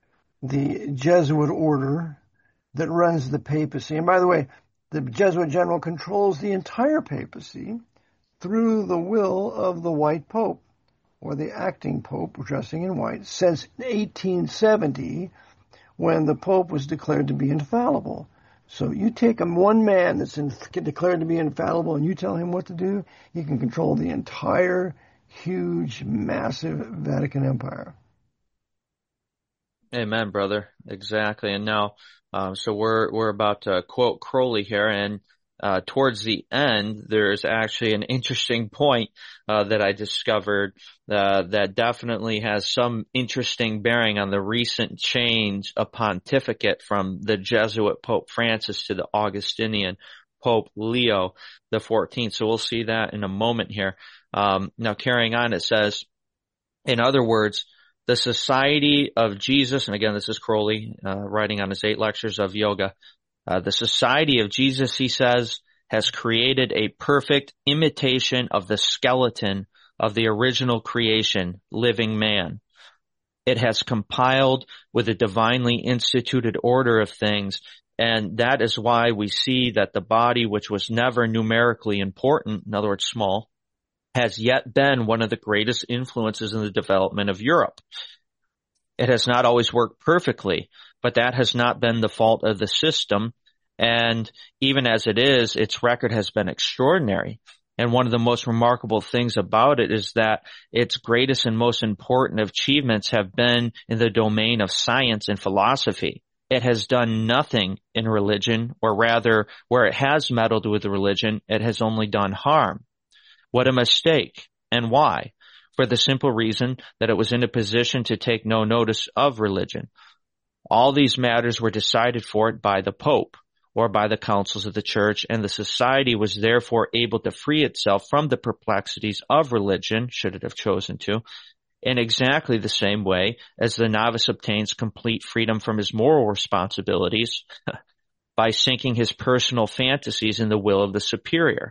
the Jesuit order that runs the papacy. And by the way, the Jesuit general controls the entire papacy through the will of the white pope, or the acting pope dressing in white, since 1870, when the pope was declared to be infallible. So you take one man that's declared to be infallible and you tell him what to do, he can control the entire huge, massive Vatican Empire. Amen, brother. Exactly. And now, so we're about to quote Crowley here, and towards the end, there's actually an interesting point that I discovered that definitely has some interesting bearing on the recent change of pontificate from the Jesuit Pope Francis to the Augustinian Pope Leo the 14th. So we'll see that in a moment here. Now, carrying on, it says, in other words, the Society of Jesus, and again, this is Crowley writing on his 8 lectures of yoga. The Society of Jesus, he says, has created a perfect imitation of the skeleton of the original creation, living man. It has compiled with a divinely instituted order of things, and that is why we see that the body, which was never numerically important, in other words, small, has yet been one of the greatest influences in the development of Europe. It has not always worked perfectly, but that has not been the fault of the system. And even as it is, its record has been extraordinary. And one of the most remarkable things about it is that its greatest and most important achievements have been in the domain of science and philosophy. It has done nothing in religion, or rather, where it has meddled with religion, it has only done harm. What a mistake. And why? For the simple reason that it was in a position to take no notice of religion. All these matters were decided for it by the Pope or by the councils of the Church, and the society was therefore able to free itself from the perplexities of religion, should it have chosen to, in exactly the same way as the novice obtains complete freedom from his moral responsibilities by sinking his personal fantasies in the will of the superior.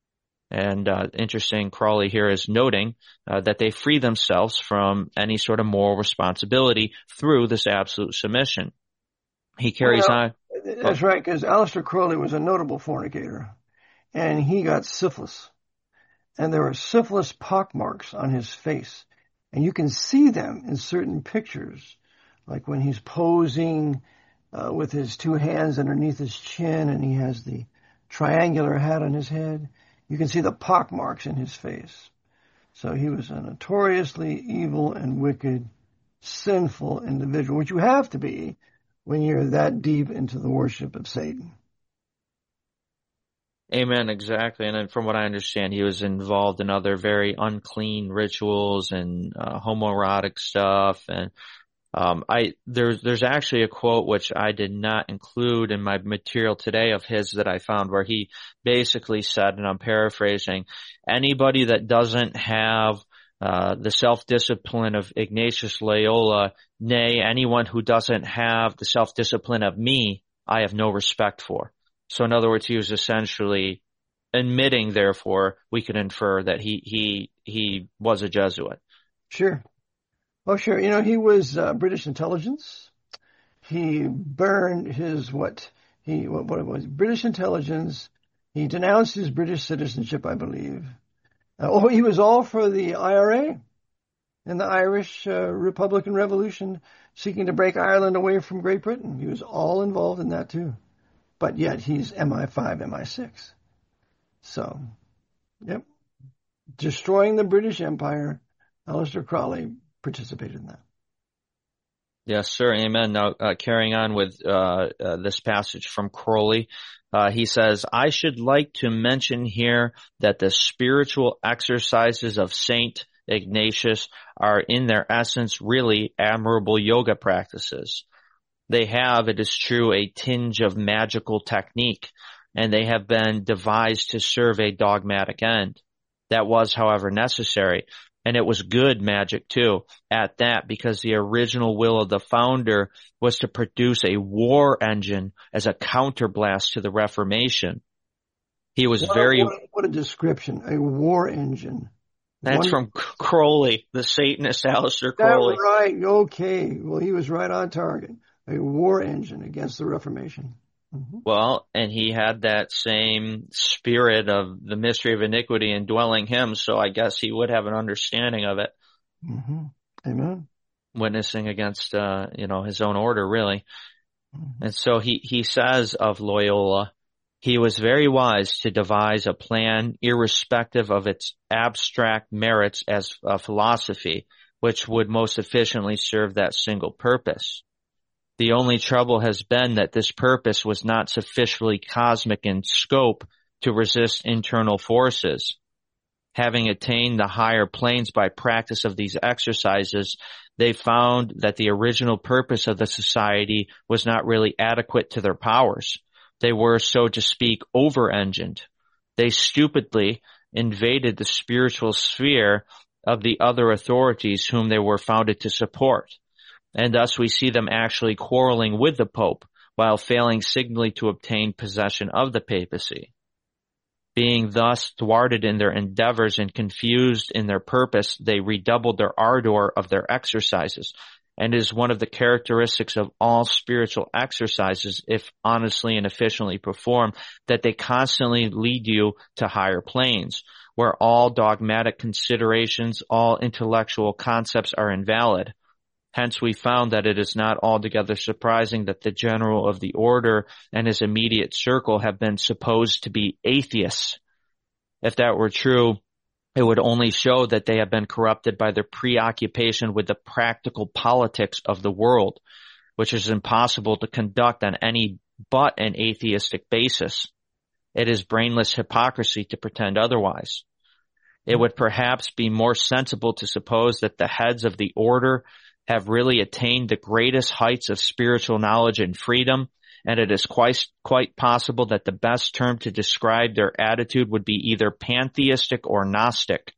And interesting, Crowley here is noting that they free themselves from any sort of moral responsibility through this absolute submission. He carries on. That's right, because Aleister Crowley was a notable fornicator, and he got syphilis. And there were syphilis pockmarks on his face. And you can see them in certain pictures, like when he's posing with his 2 hands underneath his chin, and he has the triangular hat on his head. You can see the pockmarks in his face. So he was a notoriously evil and wicked, sinful individual, which you have to be when you're that deep into the worship of Satan. Amen, exactly. And then from what I understand, he was involved in other very unclean rituals and homoerotic stuff. And there's actually a quote which I did not include in my material today of his that I found, where he basically said, and I'm paraphrasing, anybody that doesn't have the self-discipline of Ignatius Loyola, nay, anyone who doesn't have the self-discipline of me, I have no respect for. So in other words, he was essentially admitting, therefore, we can infer that he was a Jesuit. Sure. Oh, sure. You know, he was British intelligence. He burned his what it was, British intelligence. He denounced his British citizenship, I believe. He was all for the IRA and the Irish Republican Revolution, seeking to break Ireland away from Great Britain. He was all involved in that too. But yet he's MI5, MI6. So, yep. Destroying the British Empire, Aleister Crowley participated in that. Yes, sir. Amen. Now, carrying on with this passage from Crowley, he says, I should like to mention here that the spiritual exercises of Saint Ignatius are in their essence really admirable yoga practices. They have, it is true, a tinge of magical technique, and they have been devised to serve a dogmatic end. That was, however, necessary. And it was good magic too, at that, because the original will of the founder was to produce a war engine as a counterblast to the Reformation. He was what a description, a war engine. That's from Crowley, the Satanist Aleister Crowley. That's right, okay. Well, he was right on target. A war engine against the Reformation. Mm-hmm. Well, and he had that same spirit of the mystery of iniquity indwelling him, so I guess he would have an understanding of it. Mm-hmm. Amen. Witnessing against, his own order, really. Mm-hmm. And so he says of Loyola, he was very wise to devise a plan irrespective of its abstract merits as a philosophy, which would most efficiently serve that single purpose. The only trouble has been that this purpose was not sufficiently cosmic in scope to resist internal forces. Having attained the higher planes by practice of these exercises, they found that the original purpose of the society was not really adequate to their powers. They were, so to speak, over-engined. They stupidly invaded the spiritual sphere of the other authorities whom they were founded to support. And thus we see them actually quarreling with the Pope while failing signally to obtain possession of the papacy. Being thus thwarted in their endeavors and confused in their purpose, they redoubled their ardor of their exercises. And it is one of the characteristics of all spiritual exercises, if honestly and efficiently performed, that they constantly lead you to higher planes, where all dogmatic considerations, all intellectual concepts are invalid. Hence, we found that it is not altogether surprising that the general of the order and his immediate circle have been supposed to be atheists. If that were true, it would only show that they have been corrupted by their preoccupation with the practical politics of the world, which is impossible to conduct on any but an atheistic basis. It is brainless hypocrisy to pretend otherwise. It would perhaps be more sensible to suppose that the heads of the order have really attained the greatest heights of spiritual knowledge and freedom, and it is quite possible that the best term to describe their attitude would be either pantheistic or Gnostic.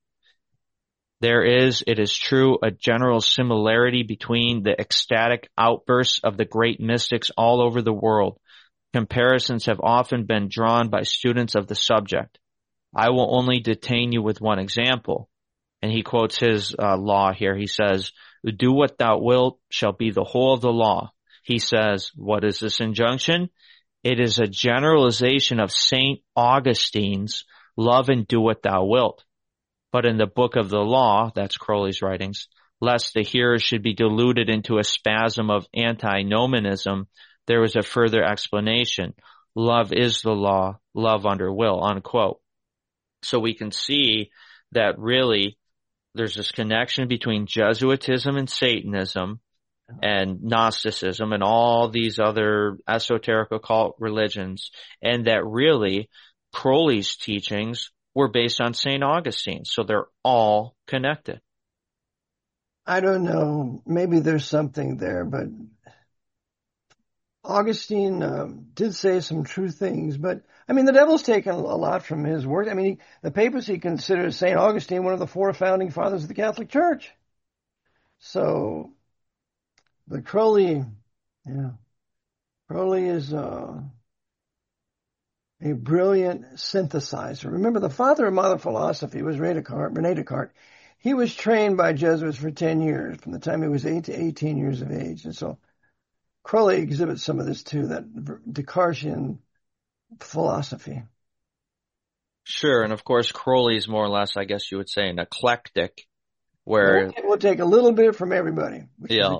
There is, it is true, a general similarity between the ecstatic outbursts of the great mystics all over the world. Comparisons have often been drawn by students of the subject. I will only detain you with one example. And he quotes his law here. He says, "Do what thou wilt shall be the whole of the law." He says, what is this injunction? It is a generalization of St. Augustine's love and do what thou wilt. But in the book of the law, that's Crowley's writings, lest the hearer should be deluded into a spasm of antinomianism, there is a further explanation. Love is the law, love under will, unquote. So we can see that really there's this connection between Jesuitism and Satanism and Gnosticism and all these other esoteric occult religions, and that really Crowley's teachings were based on St. Augustine. So they're all connected. I don't know. Maybe there's something there, but Augustine did say some true things, but I mean, the devil's taken a lot from his work. I mean, the papacy considers St. Augustine one of the four founding fathers of the Catholic Church. So, but Crowley is a brilliant synthesizer. Remember, the father of modern philosophy was René Descartes. He was trained by Jesuits for 10 years, from the time he was 8 to 18 years of age. And so Crowley exhibits some of this too, that Descartesian philosophy. Sure, and of course Crowley is more or less, I guess you would say, an eclectic, where we'll take a little bit from everybody. Yeah.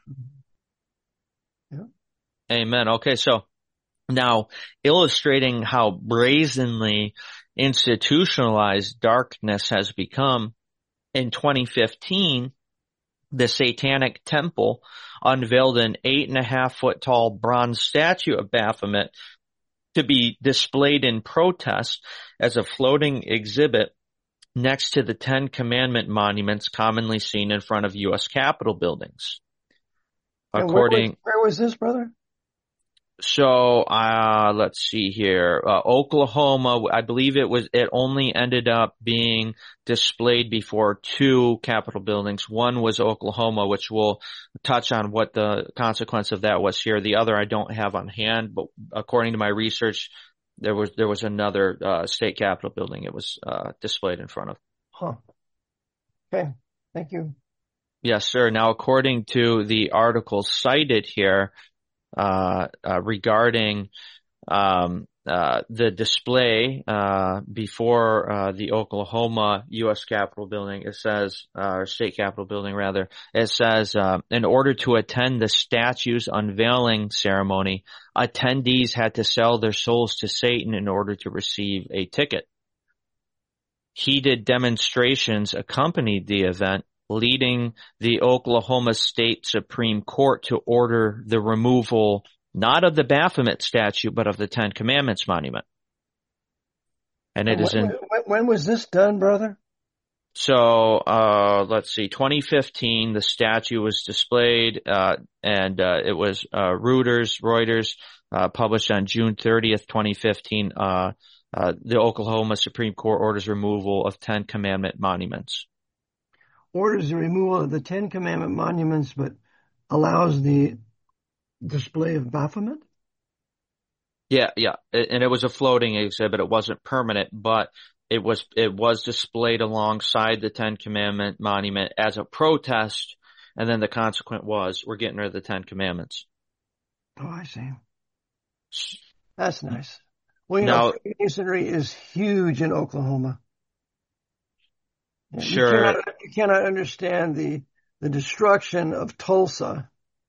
Amen. Okay, so now illustrating how brazenly institutionalized darkness has become, in 2015, the Satanic Temple unveiled an 8.5-foot tall bronze statue of Baphomet to be displayed in protest as a floating exhibit next to the 10 Commandment monuments commonly seen in front of U.S. Capitol buildings. Where was this, brother? So, let's see here. Oklahoma, I believe it only ended up being displayed before 2 Capitol buildings. One was Oklahoma, which we'll touch on what the consequence of that was here. The other I don't have on hand, but according to my research, there was another, state Capitol building it was, displayed in front of. Huh. Okay. Thank you. Yes, sir. Now, according to the article cited here, regarding the display before the Oklahoma U.S. Capitol building, it says, or State Capitol building rather, it says, in order to attend the statue's unveiling ceremony, attendees had to sell their souls to Satan in order to receive a ticket. Heated demonstrations accompanied the event, leading the Oklahoma State Supreme Court to order the removal not of the Baphomet statue, but of the Ten Commandments monument. And it is in... When was this done, brother? So, let's see, 2015, the statue was displayed, and it was, Reuters, published on June 30th, 2015. The Oklahoma Supreme Court orders removal of 10 Commandment monuments. Orders the removal of the 10 Commandment monuments, but allows the display of Baphomet? Yeah. And it was a floating exhibit. It wasn't permanent, but it was displayed alongside the 10 Commandment monument as a protest. And then the consequence was, we're getting rid of the 10 Commandments. Oh, I see. That's nice. Well, you know, Freemasonry is huge in Oklahoma. Sure. You cannot understand the destruction of Tulsa,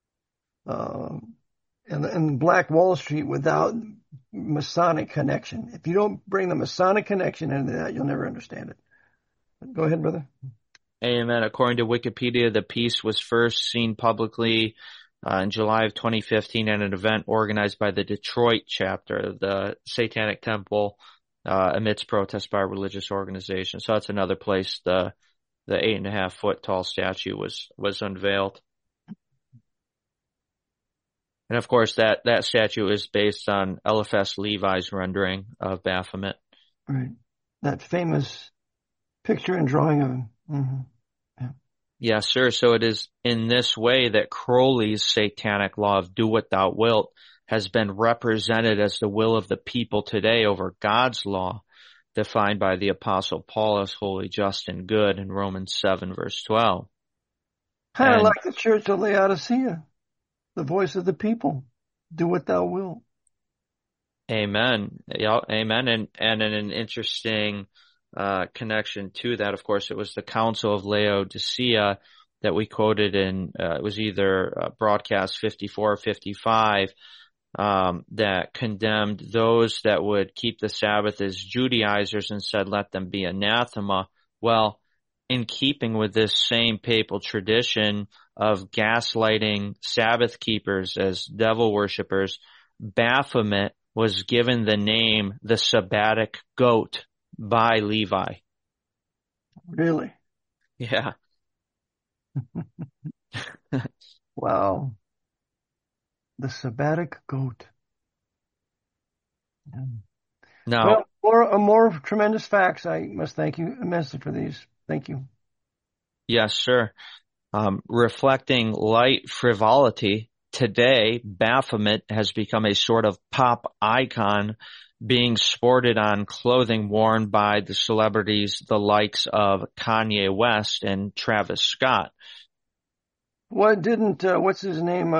and Black Wall Street without Masonic connection. If you don't bring the Masonic connection into that, you'll never understand it. Go ahead, brother. Amen. According to Wikipedia, the piece was first seen publicly in July of 2015 at an event organized by the Detroit chapter of the Satanic Temple amidst protests by a religious organization. So that's another place the 8.5 foot tall statue was unveiled. And of course, that statue is based on Eliphas Levi's rendering of Baphomet. Right. That famous picture and drawing of him. Mm-hmm. Yeah. Yes, sir. So it is in this way that Crowley's satanic law of do what thou wilt has been represented as the will of the people today over God's law, defined by the Apostle Paul as holy, just, and good in Romans 7, verse 12. Kind of like the Church of Laodicea. The voice of the people. Do what thou wilt. Amen. Yeah, amen. And in an interesting connection to that, of course, it was the Council of Laodicea that we quoted in, it was either broadcast 54 or 55, that condemned those that would keep the Sabbath as Judaizers and said, let them be anathema. Well, in keeping with this same papal tradition of gaslighting Sabbath keepers as devil worshippers, Baphomet was given the name the Sabbatic goat by Levi. Really? Yeah. Wow. The Sabbatic goat. Yeah. Now, well, more tremendous facts. I must thank you immensely for these. Thank you. Yes, sir. Reflecting light frivolity, today Baphomet has become a sort of pop icon being sported on clothing worn by the celebrities the likes of Kanye West and Travis Scott. What didn't, what's his name,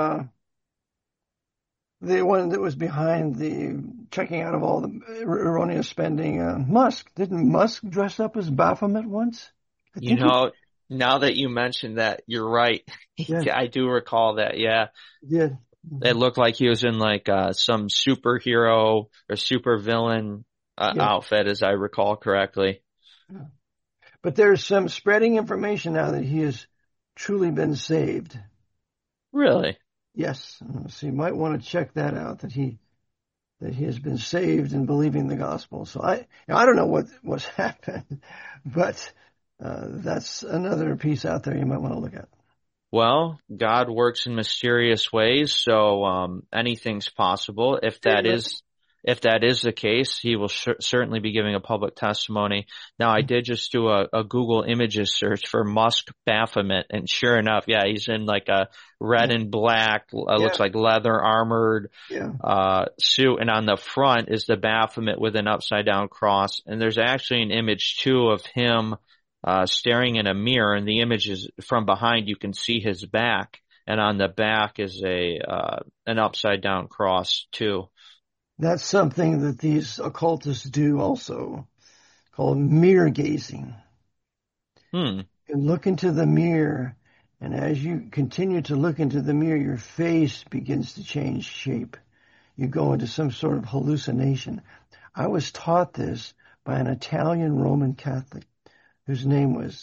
the one that was behind the checking out of all the erroneous spending, Musk? Didn't Musk dress up as Baphomet once? You know, now that you mentioned that, you're right. Yeah. I do recall that. Yeah. Yeah. It looked like he was in like some superhero or supervillain outfit, as I recall correctly. Yeah. But there's some spreading information now that he has truly been saved. Really? Yes. So you might want to check that out, that he has been saved in believing the gospel. So I don't know what's happened, but that's another piece out there you might want to look at. Well, God works in mysterious ways, so anything's possible. If that is the case, he will certainly be giving a public testimony. Now, I did just do a Google Images search for Musk Baphomet, and sure enough, yeah, he's in like a red and black, looks like leather armored suit, and on the front is the Baphomet with an upside down cross. And there's actually an image too of him staring in a mirror, and the image is from behind. You can see his back, and on the back is an upside down cross too. That's something that these occultists do also, called mirror gazing. You look into the mirror, and as you continue to look into the mirror, your face begins to change shape. You go into some sort of hallucination. I was taught this by an Italian Roman Catholic whose name was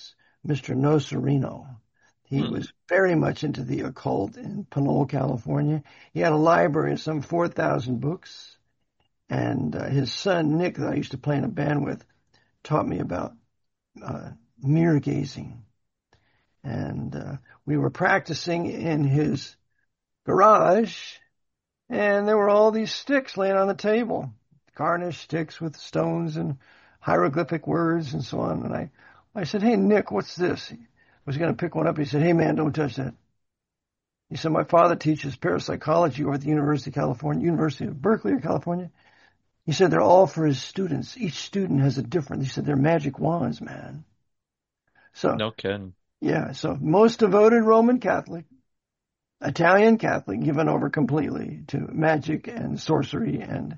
Mr. Nocerino. He was very much into the occult in Pinole, California. He had a library of some 4,000 books. And his son, Nick, that I used to play in a band with, taught me about mirror gazing. And we were practicing in his garage, and there were all these sticks laying on the table, garnished sticks with stones and hieroglyphic words and so on. And I said, "Hey, Nick, what's this?" He was going to pick one up. He said, "Hey, man, don't touch that." He said, "My father teaches parapsychology over at the University of Berkeley, California." He said, "They're all for his students. Each student has a different," he said, "they're magic wands, man." So, No kidding. yeah, so most devoted Roman Catholic, Italian Catholic, given over completely to magic and sorcery and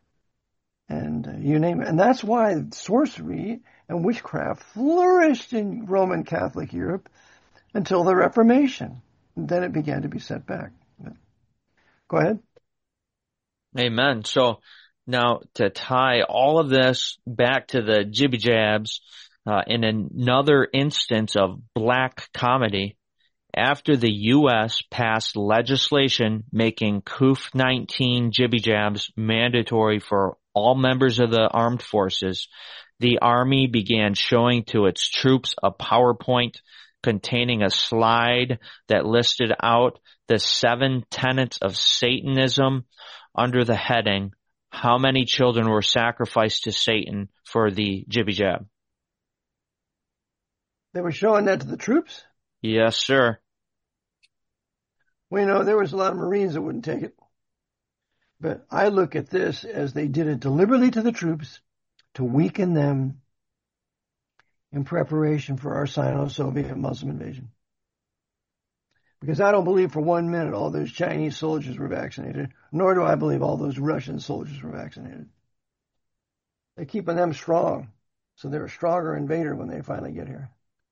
you name it. And that's why sorcery and witchcraft flourished in Roman Catholic Europe until the Reformation. And then it began to be set back. Go ahead. Amen. So now to tie all of this back to the jibby jabs, in another instance of black comedy, after the U.S. passed legislation making COOF-19 jibby jabs mandatory for all members of the armed forces, the Army began showing to its troops a PowerPoint containing a slide that listed out the 7 tenets of Satanism under the heading, "How many children were sacrificed to Satan for the jibby jab?" They were showing that to the troops? Yes, sir. Well, you know, there was a lot of Marines that wouldn't take it. But I look at this as they did it deliberately to the troops to weaken them in preparation for our Sino-Soviet Muslim invasion. Because I don't believe for 1 minute all those Chinese soldiers were vaccinated, nor do I believe all those Russian soldiers were vaccinated. They're keeping them strong, so they're a stronger invader when they finally get here.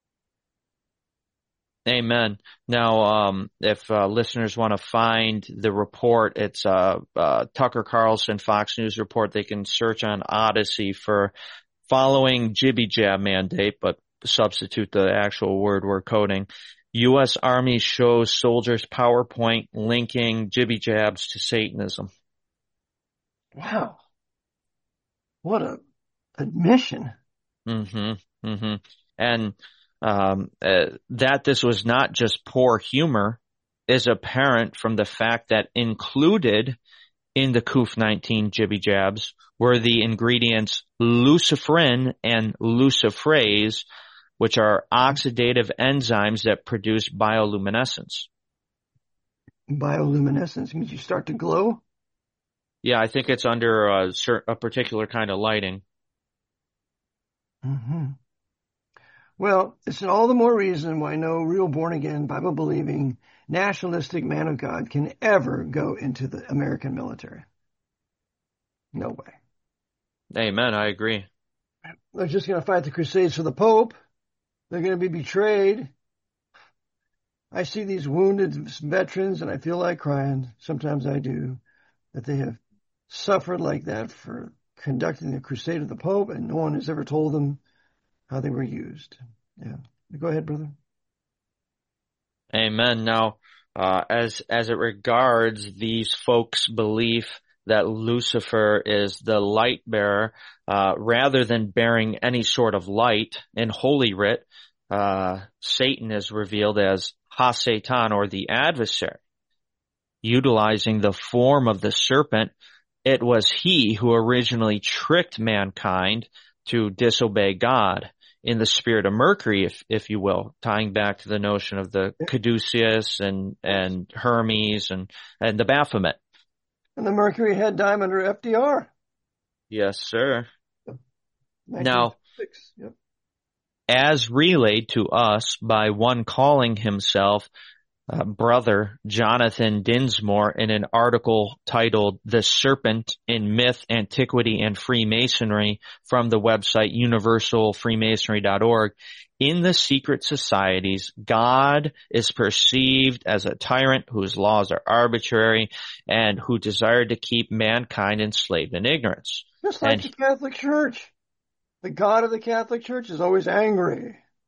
Amen. Now, if listeners want to find the report, it's Tucker Carlson Fox News report. They can search on Odyssey for "Following Jibby Jab Mandate," but substitute the actual word we're coding. U.S. Army shows soldiers PowerPoint linking jibby jabs to Satanism. Wow. What a admission. Mm-hmm. Mm-hmm. And that this was not just poor humor is apparent from the fact that included in the COOF-19 jibby jabs were the ingredients luciferin and luciferase, which are oxidative enzymes that produce bioluminescence. Bioluminescence means you start to glow? Yeah, I think it's under a particular kind of lighting. Mm-hmm. Well, it's all the more reason why no real born-again, Bible-believing, nationalistic man of God can ever go into the American military. No way. Amen. I agree. They're just going to fight the Crusades for the Pope. They're going to be betrayed. I see these wounded veterans and I feel like crying. Sometimes I do. That they have suffered like that for conducting the Crusade of the Pope, and no one has ever told them how they were used. Yeah. Go ahead, brother. Amen. Now, as it regards these folks' belief that Lucifer is the light bearer, rather than bearing any sort of light in Holy Writ, Satan is revealed as Ha-Satan, or the adversary. Utilizing the form of the serpent, it was he who originally tricked mankind to disobey God in the spirit of Mercury, if you will, tying back to the notion of the caduceus and Hermes and the Baphomet. And the Mercury had diamond or FDR. Yes, sir. Now, yep. As relayed to us by one calling himself Brother Jonathan Dinsmore in an article titled "The Serpent in Myth, Antiquity, and Freemasonry" from the website universalfreemasonry.org, in the secret societies, God is perceived as a tyrant whose laws are arbitrary and who desired to keep mankind enslaved in ignorance. Just like the Catholic Church. The God of the Catholic Church is always angry.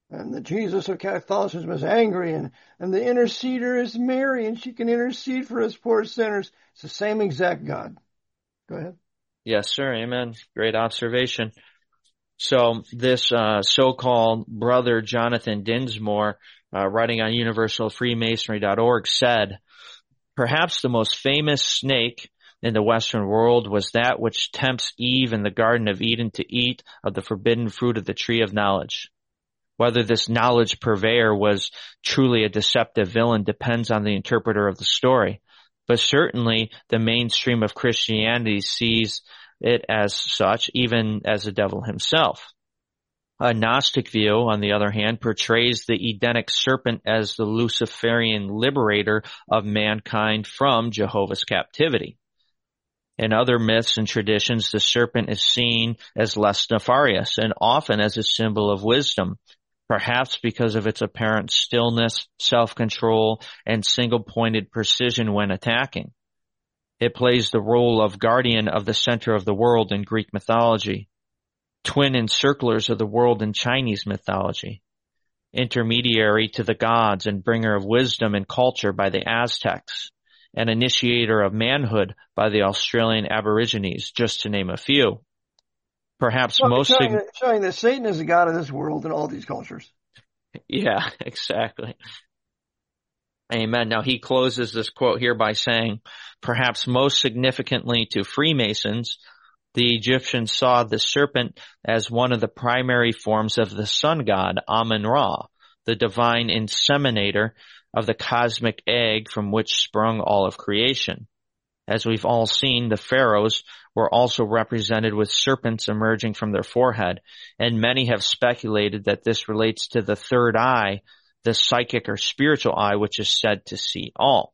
And the Jesus of Catholicism is angry, and the interceder is Mary, and she can intercede for us poor sinners. It's the same exact God. Go ahead. Yes, sir. Amen. Great observation. So this so-called brother Jonathan Dinsmore, writing on universalfreemasonry.org, said, perhaps the most famous snake in the Western world was that which tempts Eve in the Garden of Eden to eat of the forbidden fruit of the tree of knowledge. Whether this knowledge purveyor was truly a deceptive villain depends on the interpreter of the story. But certainly the mainstream of Christianity sees it as such, even as the devil himself. A Gnostic view, on the other hand, portrays the Edenic serpent as the Luciferian liberator of mankind from Jehovah's captivity. In other myths and traditions, the serpent is seen as less nefarious and often as a symbol of wisdom, perhaps because of its apparent stillness, self-control, and single-pointed precision when attacking. It plays the role of guardian of the center of the world in Greek mythology, twin encirclers of the world in Chinese mythology, intermediary to the gods and bringer of wisdom and culture by the Aztecs, an initiator of manhood by the Australian Aborigines, just to name a few. Perhaps showing that Satan is the god of this world in all these cultures. Yeah, exactly. Amen. Now he closes this quote here by saying, perhaps most significantly to Freemasons, the Egyptians saw the serpent as one of the primary forms of the sun god, Amun-Ra, the divine inseminator of the cosmic egg from which sprung all of creation. As we've all seen, the pharaohs were also represented with serpents emerging from their forehead, and many have speculated that this relates to the third eye, the psychic or spiritual eye, which is said to see all.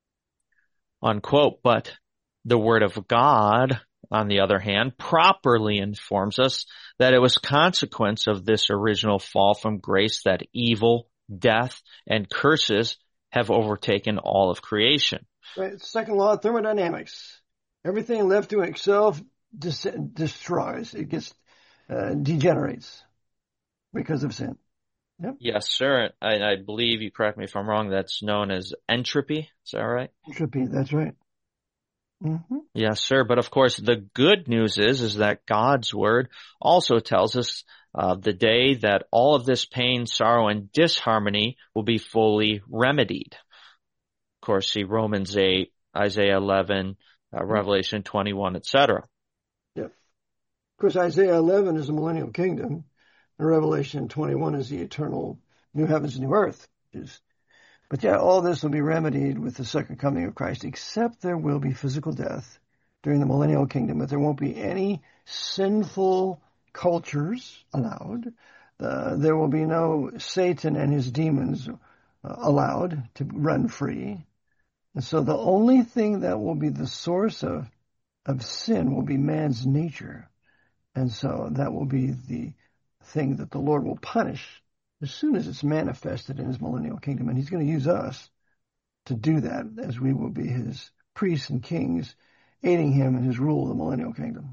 Unquote. But the Word of God, on the other hand, properly informs us that it was consequence of this original fall from grace that evil, death, and curses have overtaken all of creation. Right. Second law of thermodynamics. Everything left to itself destroys. It gets degenerates because of sin. Yep. Yes, sir. I believe, you correct me if I'm wrong, that's known as entropy. Is that right? Entropy, that's right. Mm-hmm. Yes, sir. But of course, the good news is that God's word also tells us the day that all of this pain, sorrow, and disharmony will be fully remedied. Of course, see Romans 8, Isaiah 11, Revelation 21, etc. Yeah. Of course, Isaiah 11 is the millennial kingdom, and Revelation 21 is the eternal new heavens and new earth. But yeah, all this will be remedied with the second coming of Christ, except there will be physical death during the millennial kingdom, but there won't be any sinful cultures allowed. There will be no Satan and his demons allowed to run free. And so the only thing that will be the source of sin will be man's nature. And so that will be the thing that the Lord will punish as soon as it's manifested in his millennial kingdom. And he's going to use us to do that, as we will be his priests and kings, aiding him in his rule of the millennial kingdom.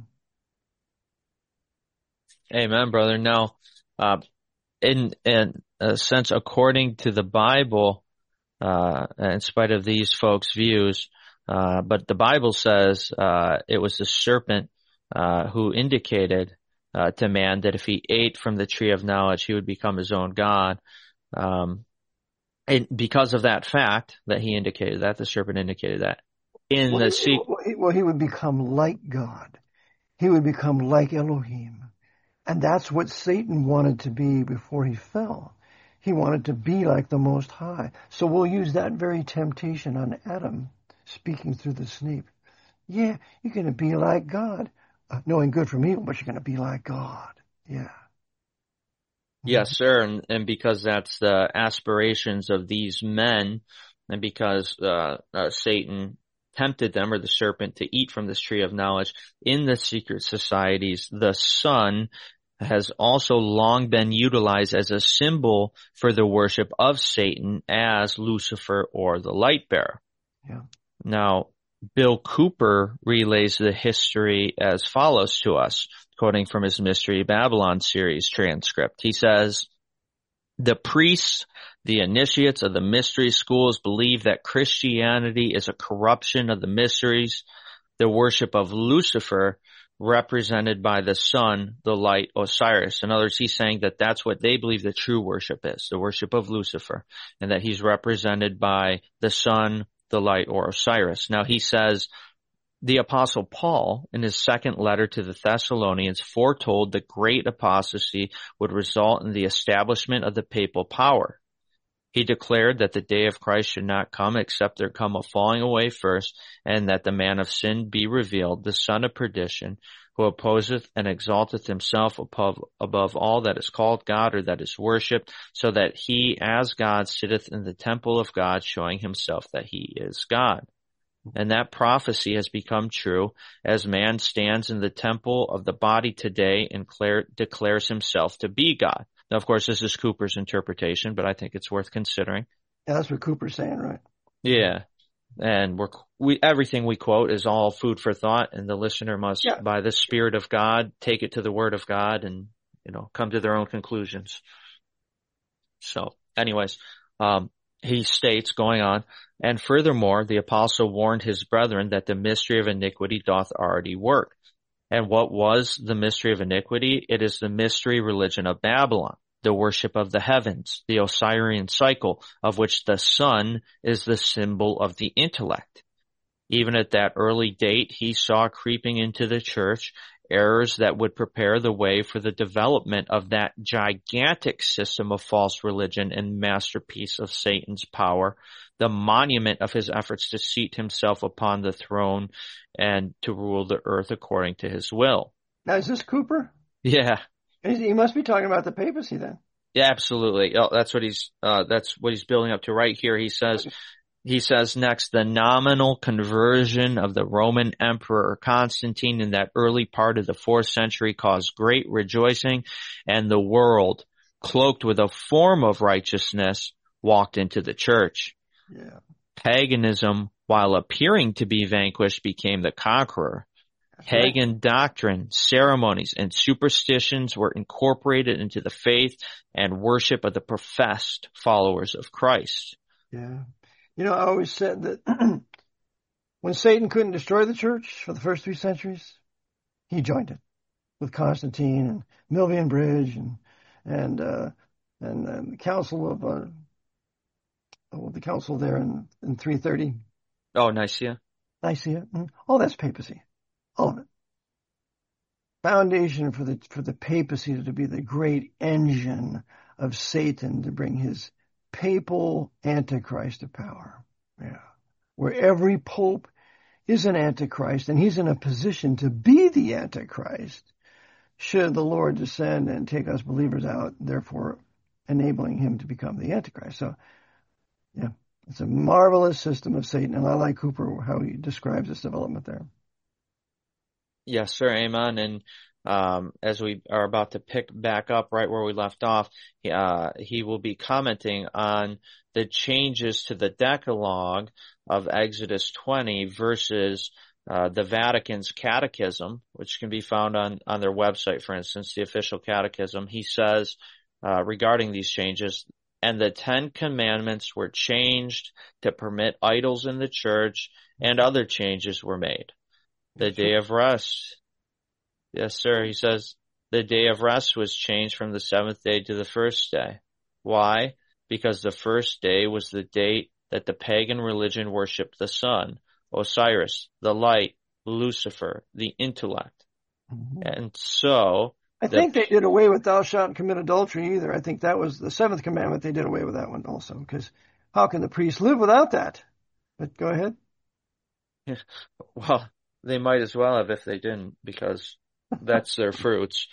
Amen, brother. Now, in a sense, according to the Bible, in spite of these folks' views, but the Bible says it was the serpent who indicated to man that if he ate from the tree of knowledge, he would become his own God. And because of that fact that he indicated that, the serpent indicated that. He would become like God. He would become like Elohim. And that's what Satan wanted to be before he fell. He wanted to be like the Most High. So we'll use that very temptation on Adam, speaking through the snake. Yeah, you're going to be like God, knowing good from evil, but you're going to be like God. Yeah. Yes, sir. And because that's the aspirations of these men, and because Satan tempted them, or the serpent, to eat from this tree of knowledge, in the secret societies, the sun has also long been utilized as a symbol for the worship of Satan as Lucifer or the light bearer. Yeah. Now, Bill Cooper relays the history as follows to us, quoting from his Mystery Babylon series transcript. He says, The priests, the initiates of the mystery schools believe that Christianity is a corruption of the mysteries, the worship of Lucifer, represented by the sun, the light, Osiris. In other words, he's saying that that's what they believe the true worship is, the worship of Lucifer, and that he's represented by the sun, the light, or Osiris. Now he says, the Apostle Paul, in his second letter to the Thessalonians, foretold the great apostasy would result in the establishment of the papal power. He declared that the day of Christ should not come except there come a falling away first, and that the man of sin be revealed, the son of perdition, who opposeth and exalteth himself above all that is called God or that is worshipped, so that he as God sitteth in the temple of God, showing himself that he is God. And that prophecy has become true as man stands in the temple of the body today and declares himself to be God. Now, of course, this is Cooper's interpretation, but I think it's worth considering. Yeah, that's what Cooper's saying, right? Yeah. And everything we quote is all food for thought, and the listener must, by the Spirit of God, take it to the Word of God and, come to their own conclusions. So, anyways, he states, going on, and furthermore, the apostle warned his brethren that the mystery of iniquity doth already work. And what was the mystery of iniquity? It is the mystery religion of Babylon, the worship of the heavens, the Osirian cycle, of which the sun is the symbol of the intellect. Even at that early date, he saw creeping into the church errors that would prepare the way for the development of that gigantic system of false religion and masterpiece of Satan's power, the monument of his efforts to seat himself upon the throne and to rule the earth according to his will. Now, is this Cooper? Yeah. He must be talking about the papacy then. Yeah, absolutely. Oh, that's what he's building up to right here. He says next, the nominal conversion of the Roman Emperor Constantine in that early part of the 4th century caused great rejoicing, and the world, cloaked with a form of righteousness, walked into the church. Yeah. Paganism, while appearing to be vanquished, became the conqueror. Pagan doctrine, ceremonies, and superstitions were incorporated into the faith and worship of the professed followers of Christ. Yeah. I always said that when Satan couldn't destroy the church for the first 3 centuries, he joined it with Constantine and Milvian Bridge and the council of the council there in 330. Oh, Nicaea. Nicaea. All that's papacy. All of it. Foundation for the papacy to be the great engine of Satan to bring his papal antichrist to power. Yeah. Where every pope is an antichrist and he's in a position to be the antichrist should the Lord descend and take us believers out, therefore enabling him to become the antichrist. So, yeah, it's a marvelous system of Satan, and I like Cooper, how he describes this development there. Yes, sir. Amen. And as we are about to pick back up right where we left off, he will be commenting on the changes to the Decalogue of Exodus 20 versus the Vatican's catechism, which can be found on their website, for instance, the official catechism. He says regarding these changes, and the 10 commandments were changed to permit idols in the church, and other changes were made. The day of rest. Yes, sir. He says the day of rest was changed from the 7th day to the 1st day. Why? Because the 1st day was the date that the pagan religion worshipped the sun, Osiris, the light, Lucifer, the intellect. Mm-hmm. And so... I think they did away with thou shalt commit adultery either. I think that was the 7th commandment. They did away with that one also, because how can the priest live without that? But go ahead. Well, they might as well have if they didn't, because that's their fruits.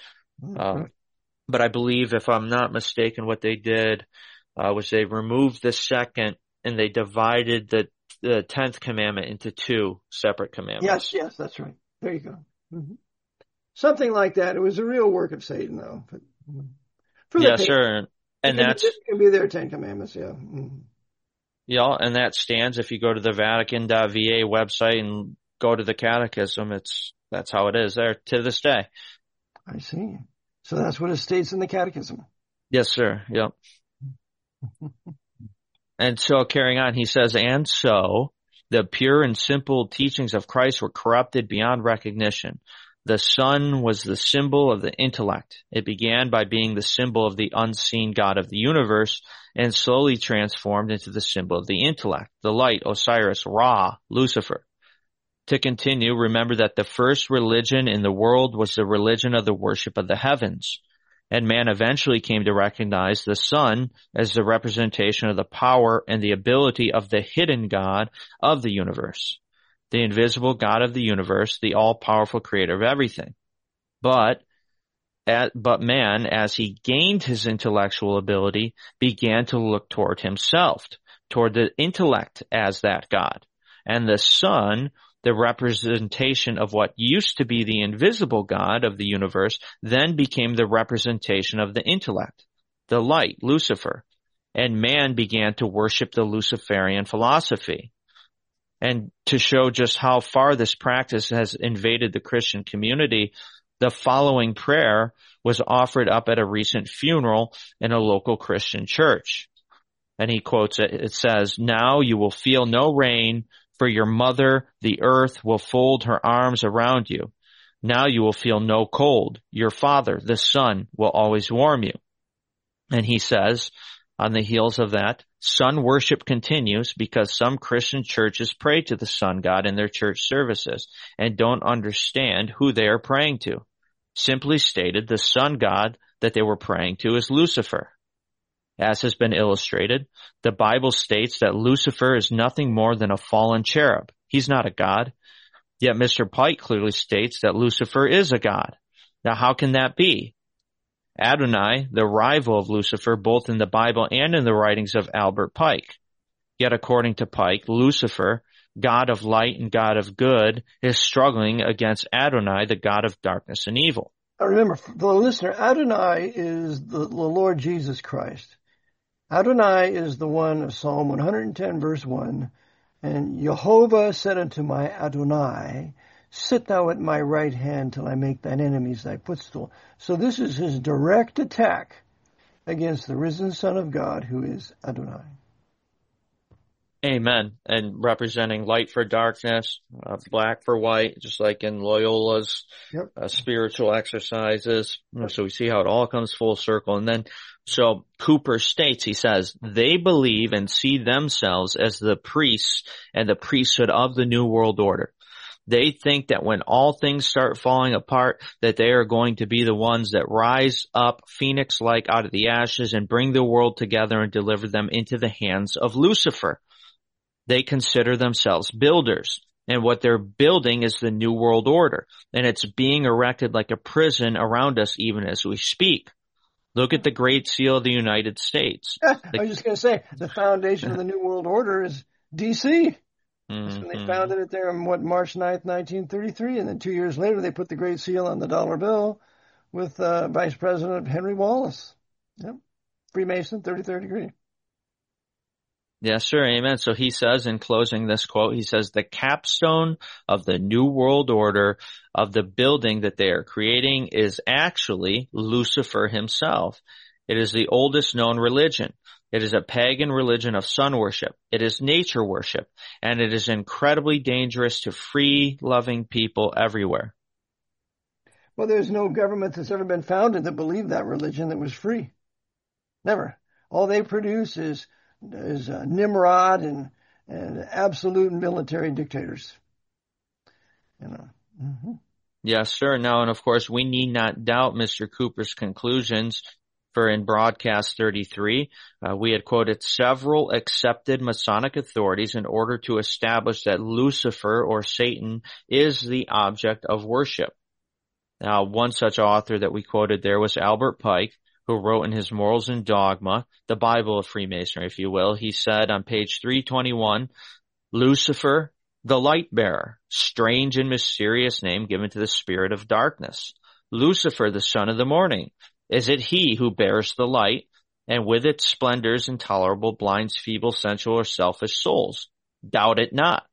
But I believe, if I'm not mistaken, what they did was they removed the 2nd and they divided the 10th commandment into 2 separate commandments. Yes, that's right. There you go. Mm-hmm. Something like that. It was a real work of Satan, though. Yes, sir. And that's... It can be their 10 commandments, yeah. Mm-hmm. Yeah, and that stands if you go to the Vatican.va website and go to the catechism. That's how it is there to this day. I see. So that's what it states in the catechism. Yes, sir. Yep. And so carrying on, he says, and so the pure and simple teachings of Christ were corrupted beyond recognition. The Son was the symbol of the intellect. It began by being the symbol of the unseen God of the universe and slowly transformed into the symbol of the intellect, the light, Osiris, Ra, Lucifer. To continue, remember that the first religion in the world was the religion of the worship of the heavens. And man eventually came to recognize the Son as the representation of the power and the ability of the hidden God of the universe, the invisible God of the universe, the all-powerful creator of everything. But man, as he gained his intellectual ability, began to look toward himself, toward the intellect as that God. And the Son, the representation of what used to be the invisible God of the universe, then became the representation of the intellect, the light, Lucifer. And man began to worship the Luciferian philosophy. And to show just how far this practice has invaded the Christian community, the following prayer was offered up at a recent funeral in a local Christian church. And he quotes it. It says, "Now you will feel no rain, for your mother, the earth, will fold her arms around you. Now you will feel no cold. Your father, the sun, will always warm you." And he says, on the heels of that, sun worship continues because some Christian churches pray to the sun god in their church services and don't understand who they are praying to. Simply stated, the sun god that they were praying to is Lucifer. As has been illustrated, the Bible states that Lucifer is nothing more than a fallen cherub. He's not a god. Yet Mr. Pike clearly states that Lucifer is a god. Now, how can that be? Adonai, the rival of Lucifer, both in the Bible and in the writings of Albert Pike. Yet according to Pike, Lucifer, God of light and God of good, is struggling against Adonai, the God of darkness and evil. Now remember, for the listener, Adonai is the Lord Jesus Christ. Adonai is the one of Psalm 110, verse 1, and Jehovah said unto my Adonai, sit thou at my right hand till I make thine enemies thy footstool. So this is his direct attack against the risen Son of God, who is Adonai. Amen. And representing light for darkness, black for white, just like in Loyola's spiritual exercises. So we see how it all comes full circle. And then, so Cooper states, he says, they believe and see themselves as the priests and the priesthood of the New World Order. They think that when all things start falling apart, that they are going to be the ones that rise up phoenix-like out of the ashes and bring the world together and deliver them into the hands of Lucifer. They consider themselves builders, and what they're building is the New World Order, and it's being erected like a prison around us even as we speak. Look at the Great Seal of the United States. I was just going to say, the foundation of the New World Order is D.C., That's when they founded it there on March 9th, 1933, and then 2 years later they put the Great Seal on the dollar bill with Vice President Henry Wallace. Yep. Freemason, 33rd degree. Yes, sir. Amen. So he says in closing this quote, he says, the capstone of the New World Order of the building that they are creating is actually Lucifer himself. It is the oldest known religion. It is a pagan religion of sun worship. It is nature worship, and it is incredibly dangerous to free-loving people everywhere. Well, there's no government that's ever been founded that believed that religion that was free. Never. All they produce is Nimrod and absolute military dictators. You know. Mm-hmm. Yes, sir. Now, and of course, we need not doubt Mr. Cooper's conclusions. For in broadcast 33, we had quoted several accepted Masonic authorities in order to establish that Lucifer or Satan is the object of worship. Now, one such author that we quoted there was Albert Pike, who wrote in his Morals and Dogma, the Bible of Freemasonry, if you will. He said on page 321, Lucifer, the light bearer, strange and mysterious name given to the spirit of darkness. Lucifer, the son of the morning. Is it he who bears the light, and with its splendors intolerable blinds feeble, sensual, or selfish souls? Doubt it not.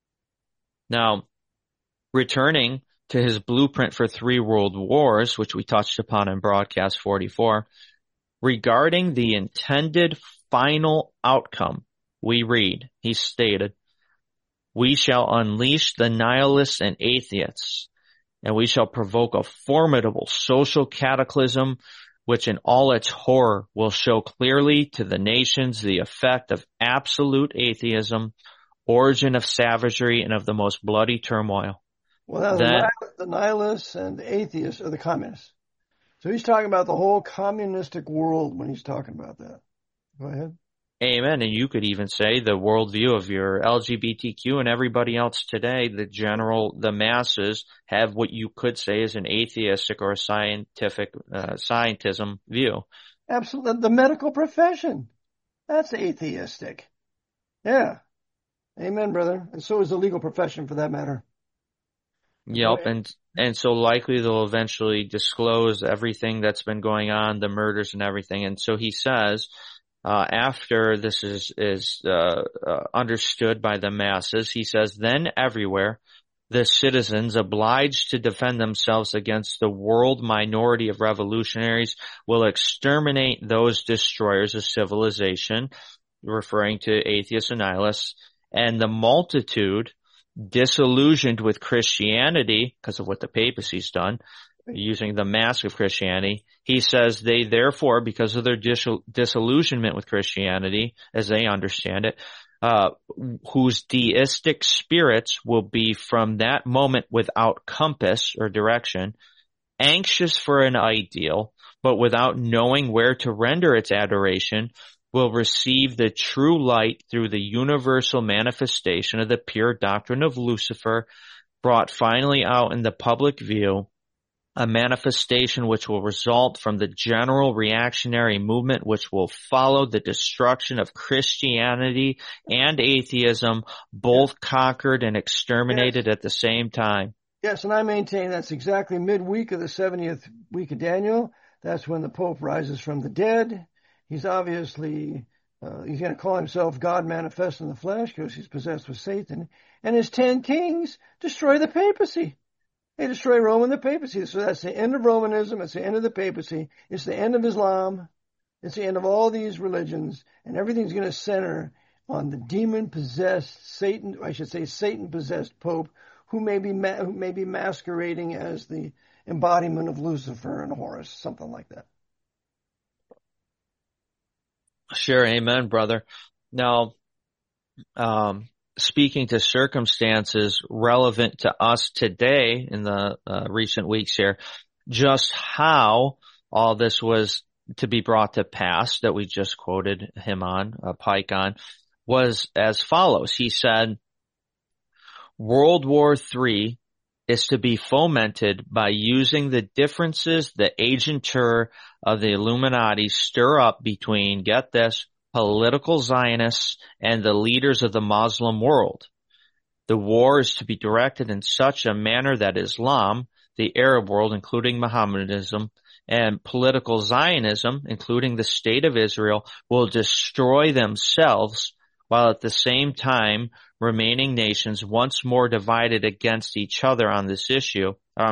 Now, returning to his blueprint for 3 world wars, which we touched upon in broadcast 44, regarding the intended final outcome, we read, he stated, "We shall unleash the nihilists and atheists, and we shall provoke a formidable social cataclysm which in all its horror will show clearly to the nations the effect of absolute atheism, origin of savagery, and of the most bloody turmoil." Well, now the nihilists and the atheists are the communists. So he's talking about the whole communistic world when he's talking about that. Go ahead. Amen. And you could even say the worldview of your LGBTQ and everybody else today, the masses have what you could say is an atheistic or a scientism view. Absolutely. The medical profession, that's atheistic. Yeah. Amen, brother. And so is the legal profession for that matter. Yep. And so likely they'll eventually disclose everything that's been going on, the murders and everything. And so he says, after this is understood by the masses, he says, "Then everywhere the citizens obliged to defend themselves against the world minority of revolutionaries will exterminate those destroyers of civilization," referring to atheists and nihilists, "and the multitude, disillusioned with Christianity because of what the papacy's done, using the mask of Christianity," he says, "they therefore, because of their disillusionment with Christianity, as they understand it, whose deistic spirits will be from that moment without compass or direction, anxious for an ideal, but without knowing where to render its adoration, will receive the true light through the universal manifestation of the pure doctrine of Lucifer, brought finally out in the public view, a manifestation which will result from the general reactionary movement which will follow the destruction of Christianity and atheism, both conquered and exterminated at the same time." Yes, and I maintain that's exactly midweek of the 70th week of Daniel. That's when the Pope rises from the dead. He's obviously, he's going to call himself God manifest in the flesh because he's possessed with Satan. And his 10 kings destroy the papacy. They destroy Rome and the papacy. So that's the end of Romanism. It's the end of the papacy. It's the end of Islam. It's the end of all these religions. And everything's going to center on the demon-possessed Satan, I should say Satan-possessed Pope, who may be masquerading as the embodiment of Lucifer and Horus, something like that. Sure. Amen, brother. Now, speaking to circumstances relevant to us today in the recent weeks here, just how all this was to be brought to pass that we just quoted him on, Pike on, was as follows. He said, "World War III is to be fomented by using the differences the agentur of the Illuminati stir up between, get this, political Zionists and the leaders of the Muslim world. The war is to be directed in such a manner that Islam, the Arab world, including Mohammedanism, and political Zionism, including the State of Israel, will destroy themselves, while at the same time remaining nations once more divided against each other on this issue."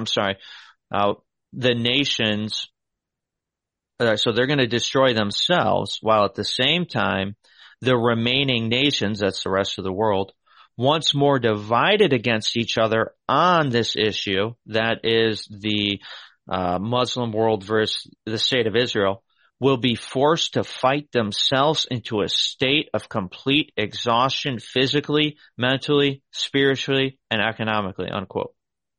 The nations, so they're going to destroy themselves, while at the same time the remaining nations, that's the rest of the world, once more divided against each other on this issue, that is the Muslim world versus the State of Israel, will be forced to fight themselves into a state of complete exhaustion physically, mentally, spiritually, and economically, unquote.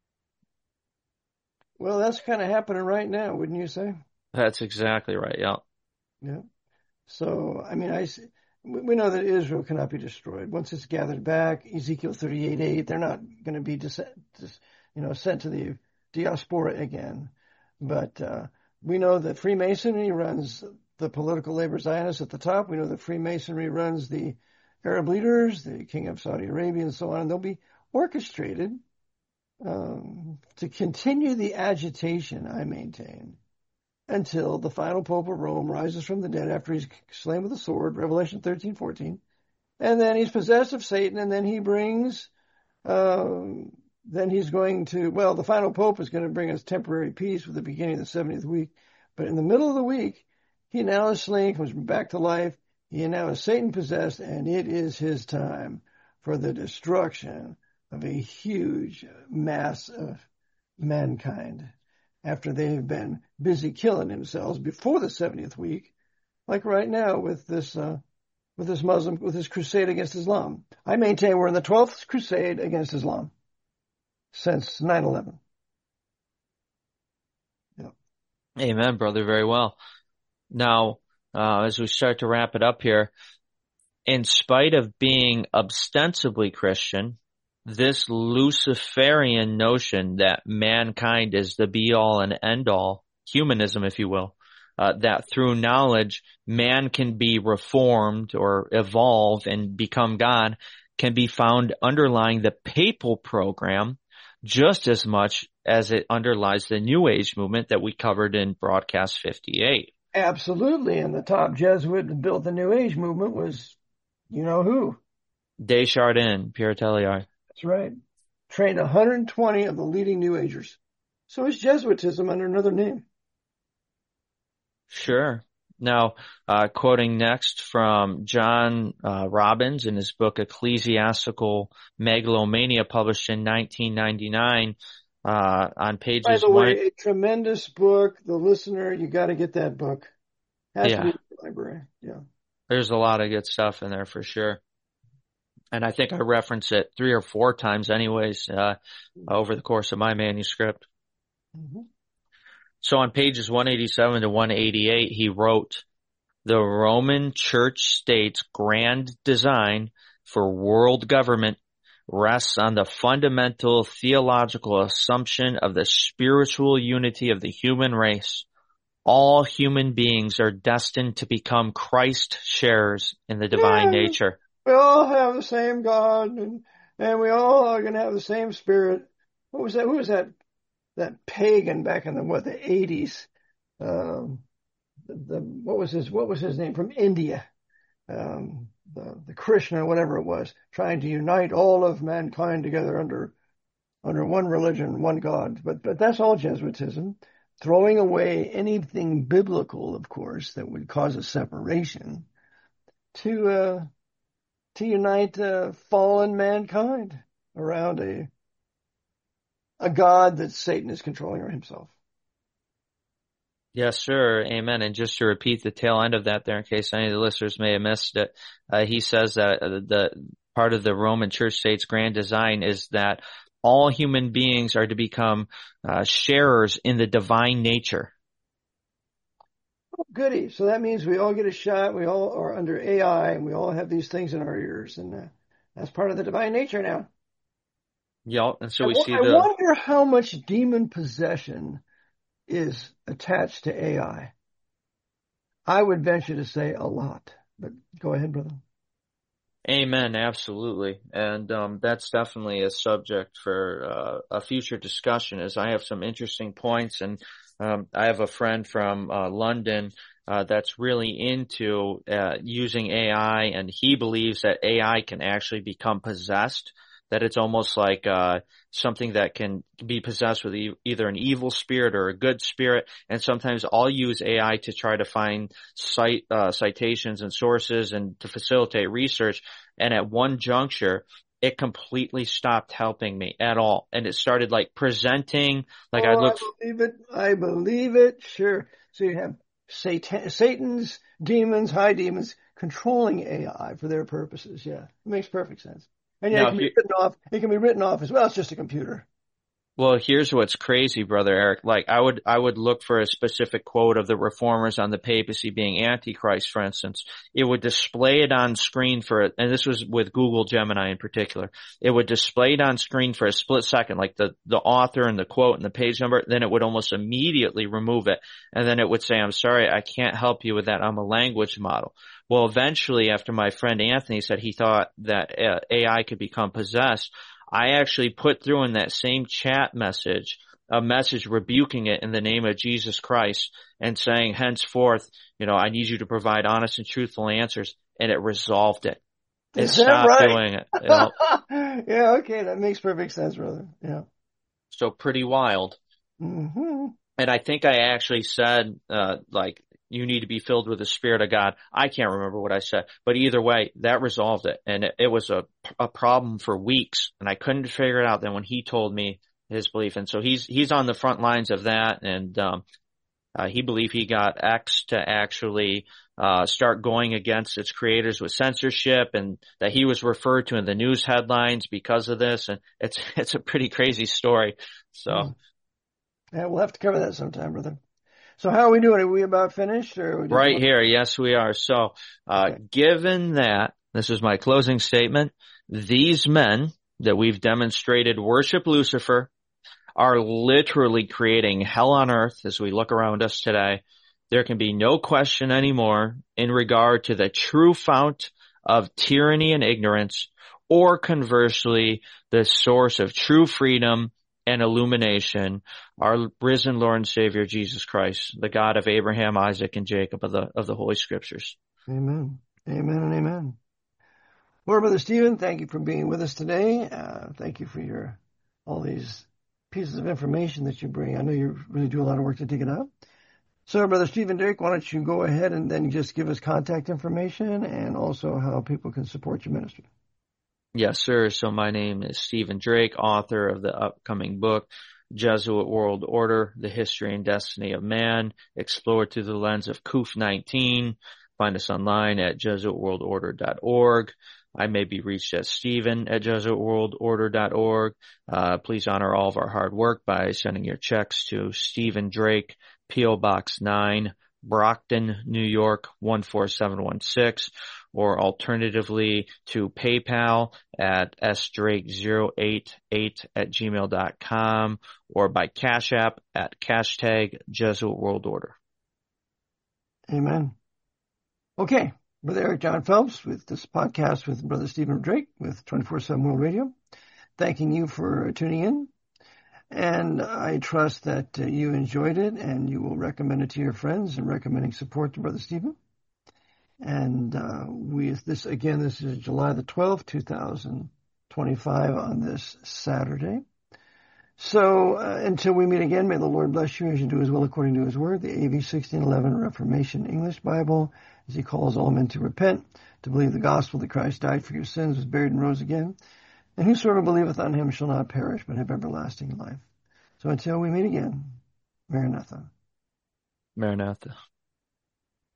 Well, that's kind of happening right now, wouldn't you say? That's exactly right, yeah. Yeah. So, I mean, we know that Israel cannot be destroyed. Once it's gathered back, Ezekiel 38:8, they're not going to be sent to the diaspora again. But we know that Freemasonry runs the political labor Zionists at the top. We know that Freemasonry runs the Arab leaders, the King of Saudi Arabia, and so on. And they'll be orchestrated to continue the agitation, I maintain, until the final Pope of Rome rises from the dead after he's slain with a sword, Revelation 13:14. And then he's possessed of Satan, and then he brings... then he's going to, the final Pope is going to bring us temporary peace with the beginning of the 70th week. But in the middle of the week, he now is slain, comes back to life, He now is Satan possessed, and it is his time for the destruction of a huge mass of mankind after they've been busy killing themselves before the 70th week, like right now with this crusade against Islam. I maintain we're in the 12th crusade against Islam since 9/11. Yeah. Amen, brother. Very well. Now, as we start to wrap it up here, in spite of being ostensibly Christian, this Luciferian notion that mankind is the be all and end all, humanism, if you will, that through knowledge man can be reformed or evolve and become God, can be found underlying the papal program just as much as it underlies the New Age movement that we covered in broadcast 58. Absolutely. And the top Jesuit that built the New Age movement was, you know who? Desjardins, Pierre Teilhard. That's right. Trained 120 of the leading New Agers. So it's Jesuitism under another name. Sure. Now, quoting next from John Robbins in his book Ecclesiastical Megalomania, published in 1999, on pages. By the way, a tremendous book. The listener, you got to get that book. Has to be in the library. Yeah. There's a lot of good stuff in there for sure. And I think I reference it 3 or 4 times anyways, over the course of my manuscript. Mm-hmm. So on pages 187 to 188, he wrote, "The Roman Church State's grand design for world government rests on the fundamental theological assumption of the spiritual unity of the human race. All human beings are destined to become Christ sharers in the divine nature." We all have the same God, and we all are going to have the same spirit. What was that? Who was that? That pagan back in the 80s? What was his name, from India? The Krishna, whatever it was, trying to unite all of mankind together under one religion, one God. But that's all Jesuitism, throwing away anything biblical, of course, that would cause a separation to unite fallen mankind around a God that Satan is controlling himself. Yes, sir. Amen. And just to repeat the tail end of that there, in case any of the listeners may have missed it, he says that the part of the Roman Church State's grand design is that all human beings are to become sharers in the divine nature. Oh, goody. So that means we all get a shot. We all are under AI, and we all have these things in our ears, and that's part of the divine nature now. Yeah, and so I wonder how much demon possession is attached to AI. I would venture to say a lot, but go ahead, brother. Amen. Absolutely. And that's definitely a subject for a future discussion, as I have some interesting points. And I have a friend from London that's really into using AI, and he believes that AI can actually become possessed, that it's almost like something that can be possessed with either an evil spirit or a good spirit. And sometimes I'll use AI to try to find citations and sources and to facilitate research. And at one juncture, it completely stopped helping me at all. And it started like presenting, like I believe it. Sure. So you have Satan's demons, high demons, controlling AI for their purposes. Yeah. It makes perfect sense. And yeah, it can be written off as well. It's just a computer. Well, here's what's crazy, Brother Eric. Like I would look for a specific quote of the reformers on the papacy being Antichrist, for instance. It would display it on screen and this was with Google Gemini in particular. It would display it on screen for a split second, like the author and the quote and the page number. Then it would almost immediately remove it. And then it would say, "I'm sorry, I can't help you with that. I'm a language model." Well, eventually, after my friend Anthony said he thought that AI could become possessed, I actually put through in that same chat message a message rebuking it in the name of Jesus Christ and saying, henceforth, I need you to provide honest and truthful answers. And it resolved it. It stopped doing it. Yeah, okay. That makes perfect sense, brother. Yeah. So pretty wild. Mm-hmm. And I think I actually said, you need to be filled with the Spirit of God. I can't remember what I said, but either way, that resolved it. And it was a problem for weeks, and I couldn't figure it out. Then when he told me his belief, and so he's on the front lines of that, and he believed he got X to actually start going against its creators with censorship, and that he was referred to in the news headlines because of this. And it's a pretty crazy story. So yeah, we'll have to cover that sometime, brother. So how are we doing? Are we about finished, or right here? Yes, we are. So, okay. Given that, this is my closing statement, these men that we've demonstrated worship Lucifer are literally creating hell on earth as we look around us today. There can be no question anymore in regard to the true fount of tyranny and ignorance, or conversely, the source of true freedom and illumination, our risen Lord and Savior Jesus Christ, the God of Abraham, Isaac, and Jacob of the Holy Scriptures. Amen. Amen and amen. Well, Brother Stephen, thank you for being with us today. Thank you for all these pieces of information that you bring. I know you really do a lot of work to dig it up. So, Brother Stephen Drake, why don't you go ahead and then just give us contact information and also how people can support your ministry. Yes, sir. So my name is Stephen Drake, author of the upcoming book, Jesuit World Order, The History and Destiny of Man, explored through the lens of CUF-19. Find us online at jesuitworldorder.org. I may be reached at Stephen@jesuitworldorder.org. Please honor all of our hard work by sending your checks to Stephen Drake, P.O. Box 9, Brockton, New York, 14716, or alternatively to PayPal at sdrake088@gmail.com, or by Cash App at # Jesuit World Order. Amen. Okay. Brother Eric John Phelps with this podcast with Brother Stephen Drake with 24/7 World Radio. Thanking you for tuning in. And I trust that you enjoyed it and you will recommend it to your friends and recommending support to Brother Stephen. And this is July the 12th, 2025 on this Saturday. So until we meet again, may the Lord bless you as you do his will according to his word, the AV 1611 Reformation English Bible, as he calls all men to repent, to believe the gospel that Christ died for your sins, was buried and rose again. And whosoever believeth on him shall not perish, but have everlasting life. So until we meet again, Maranatha. Maranatha.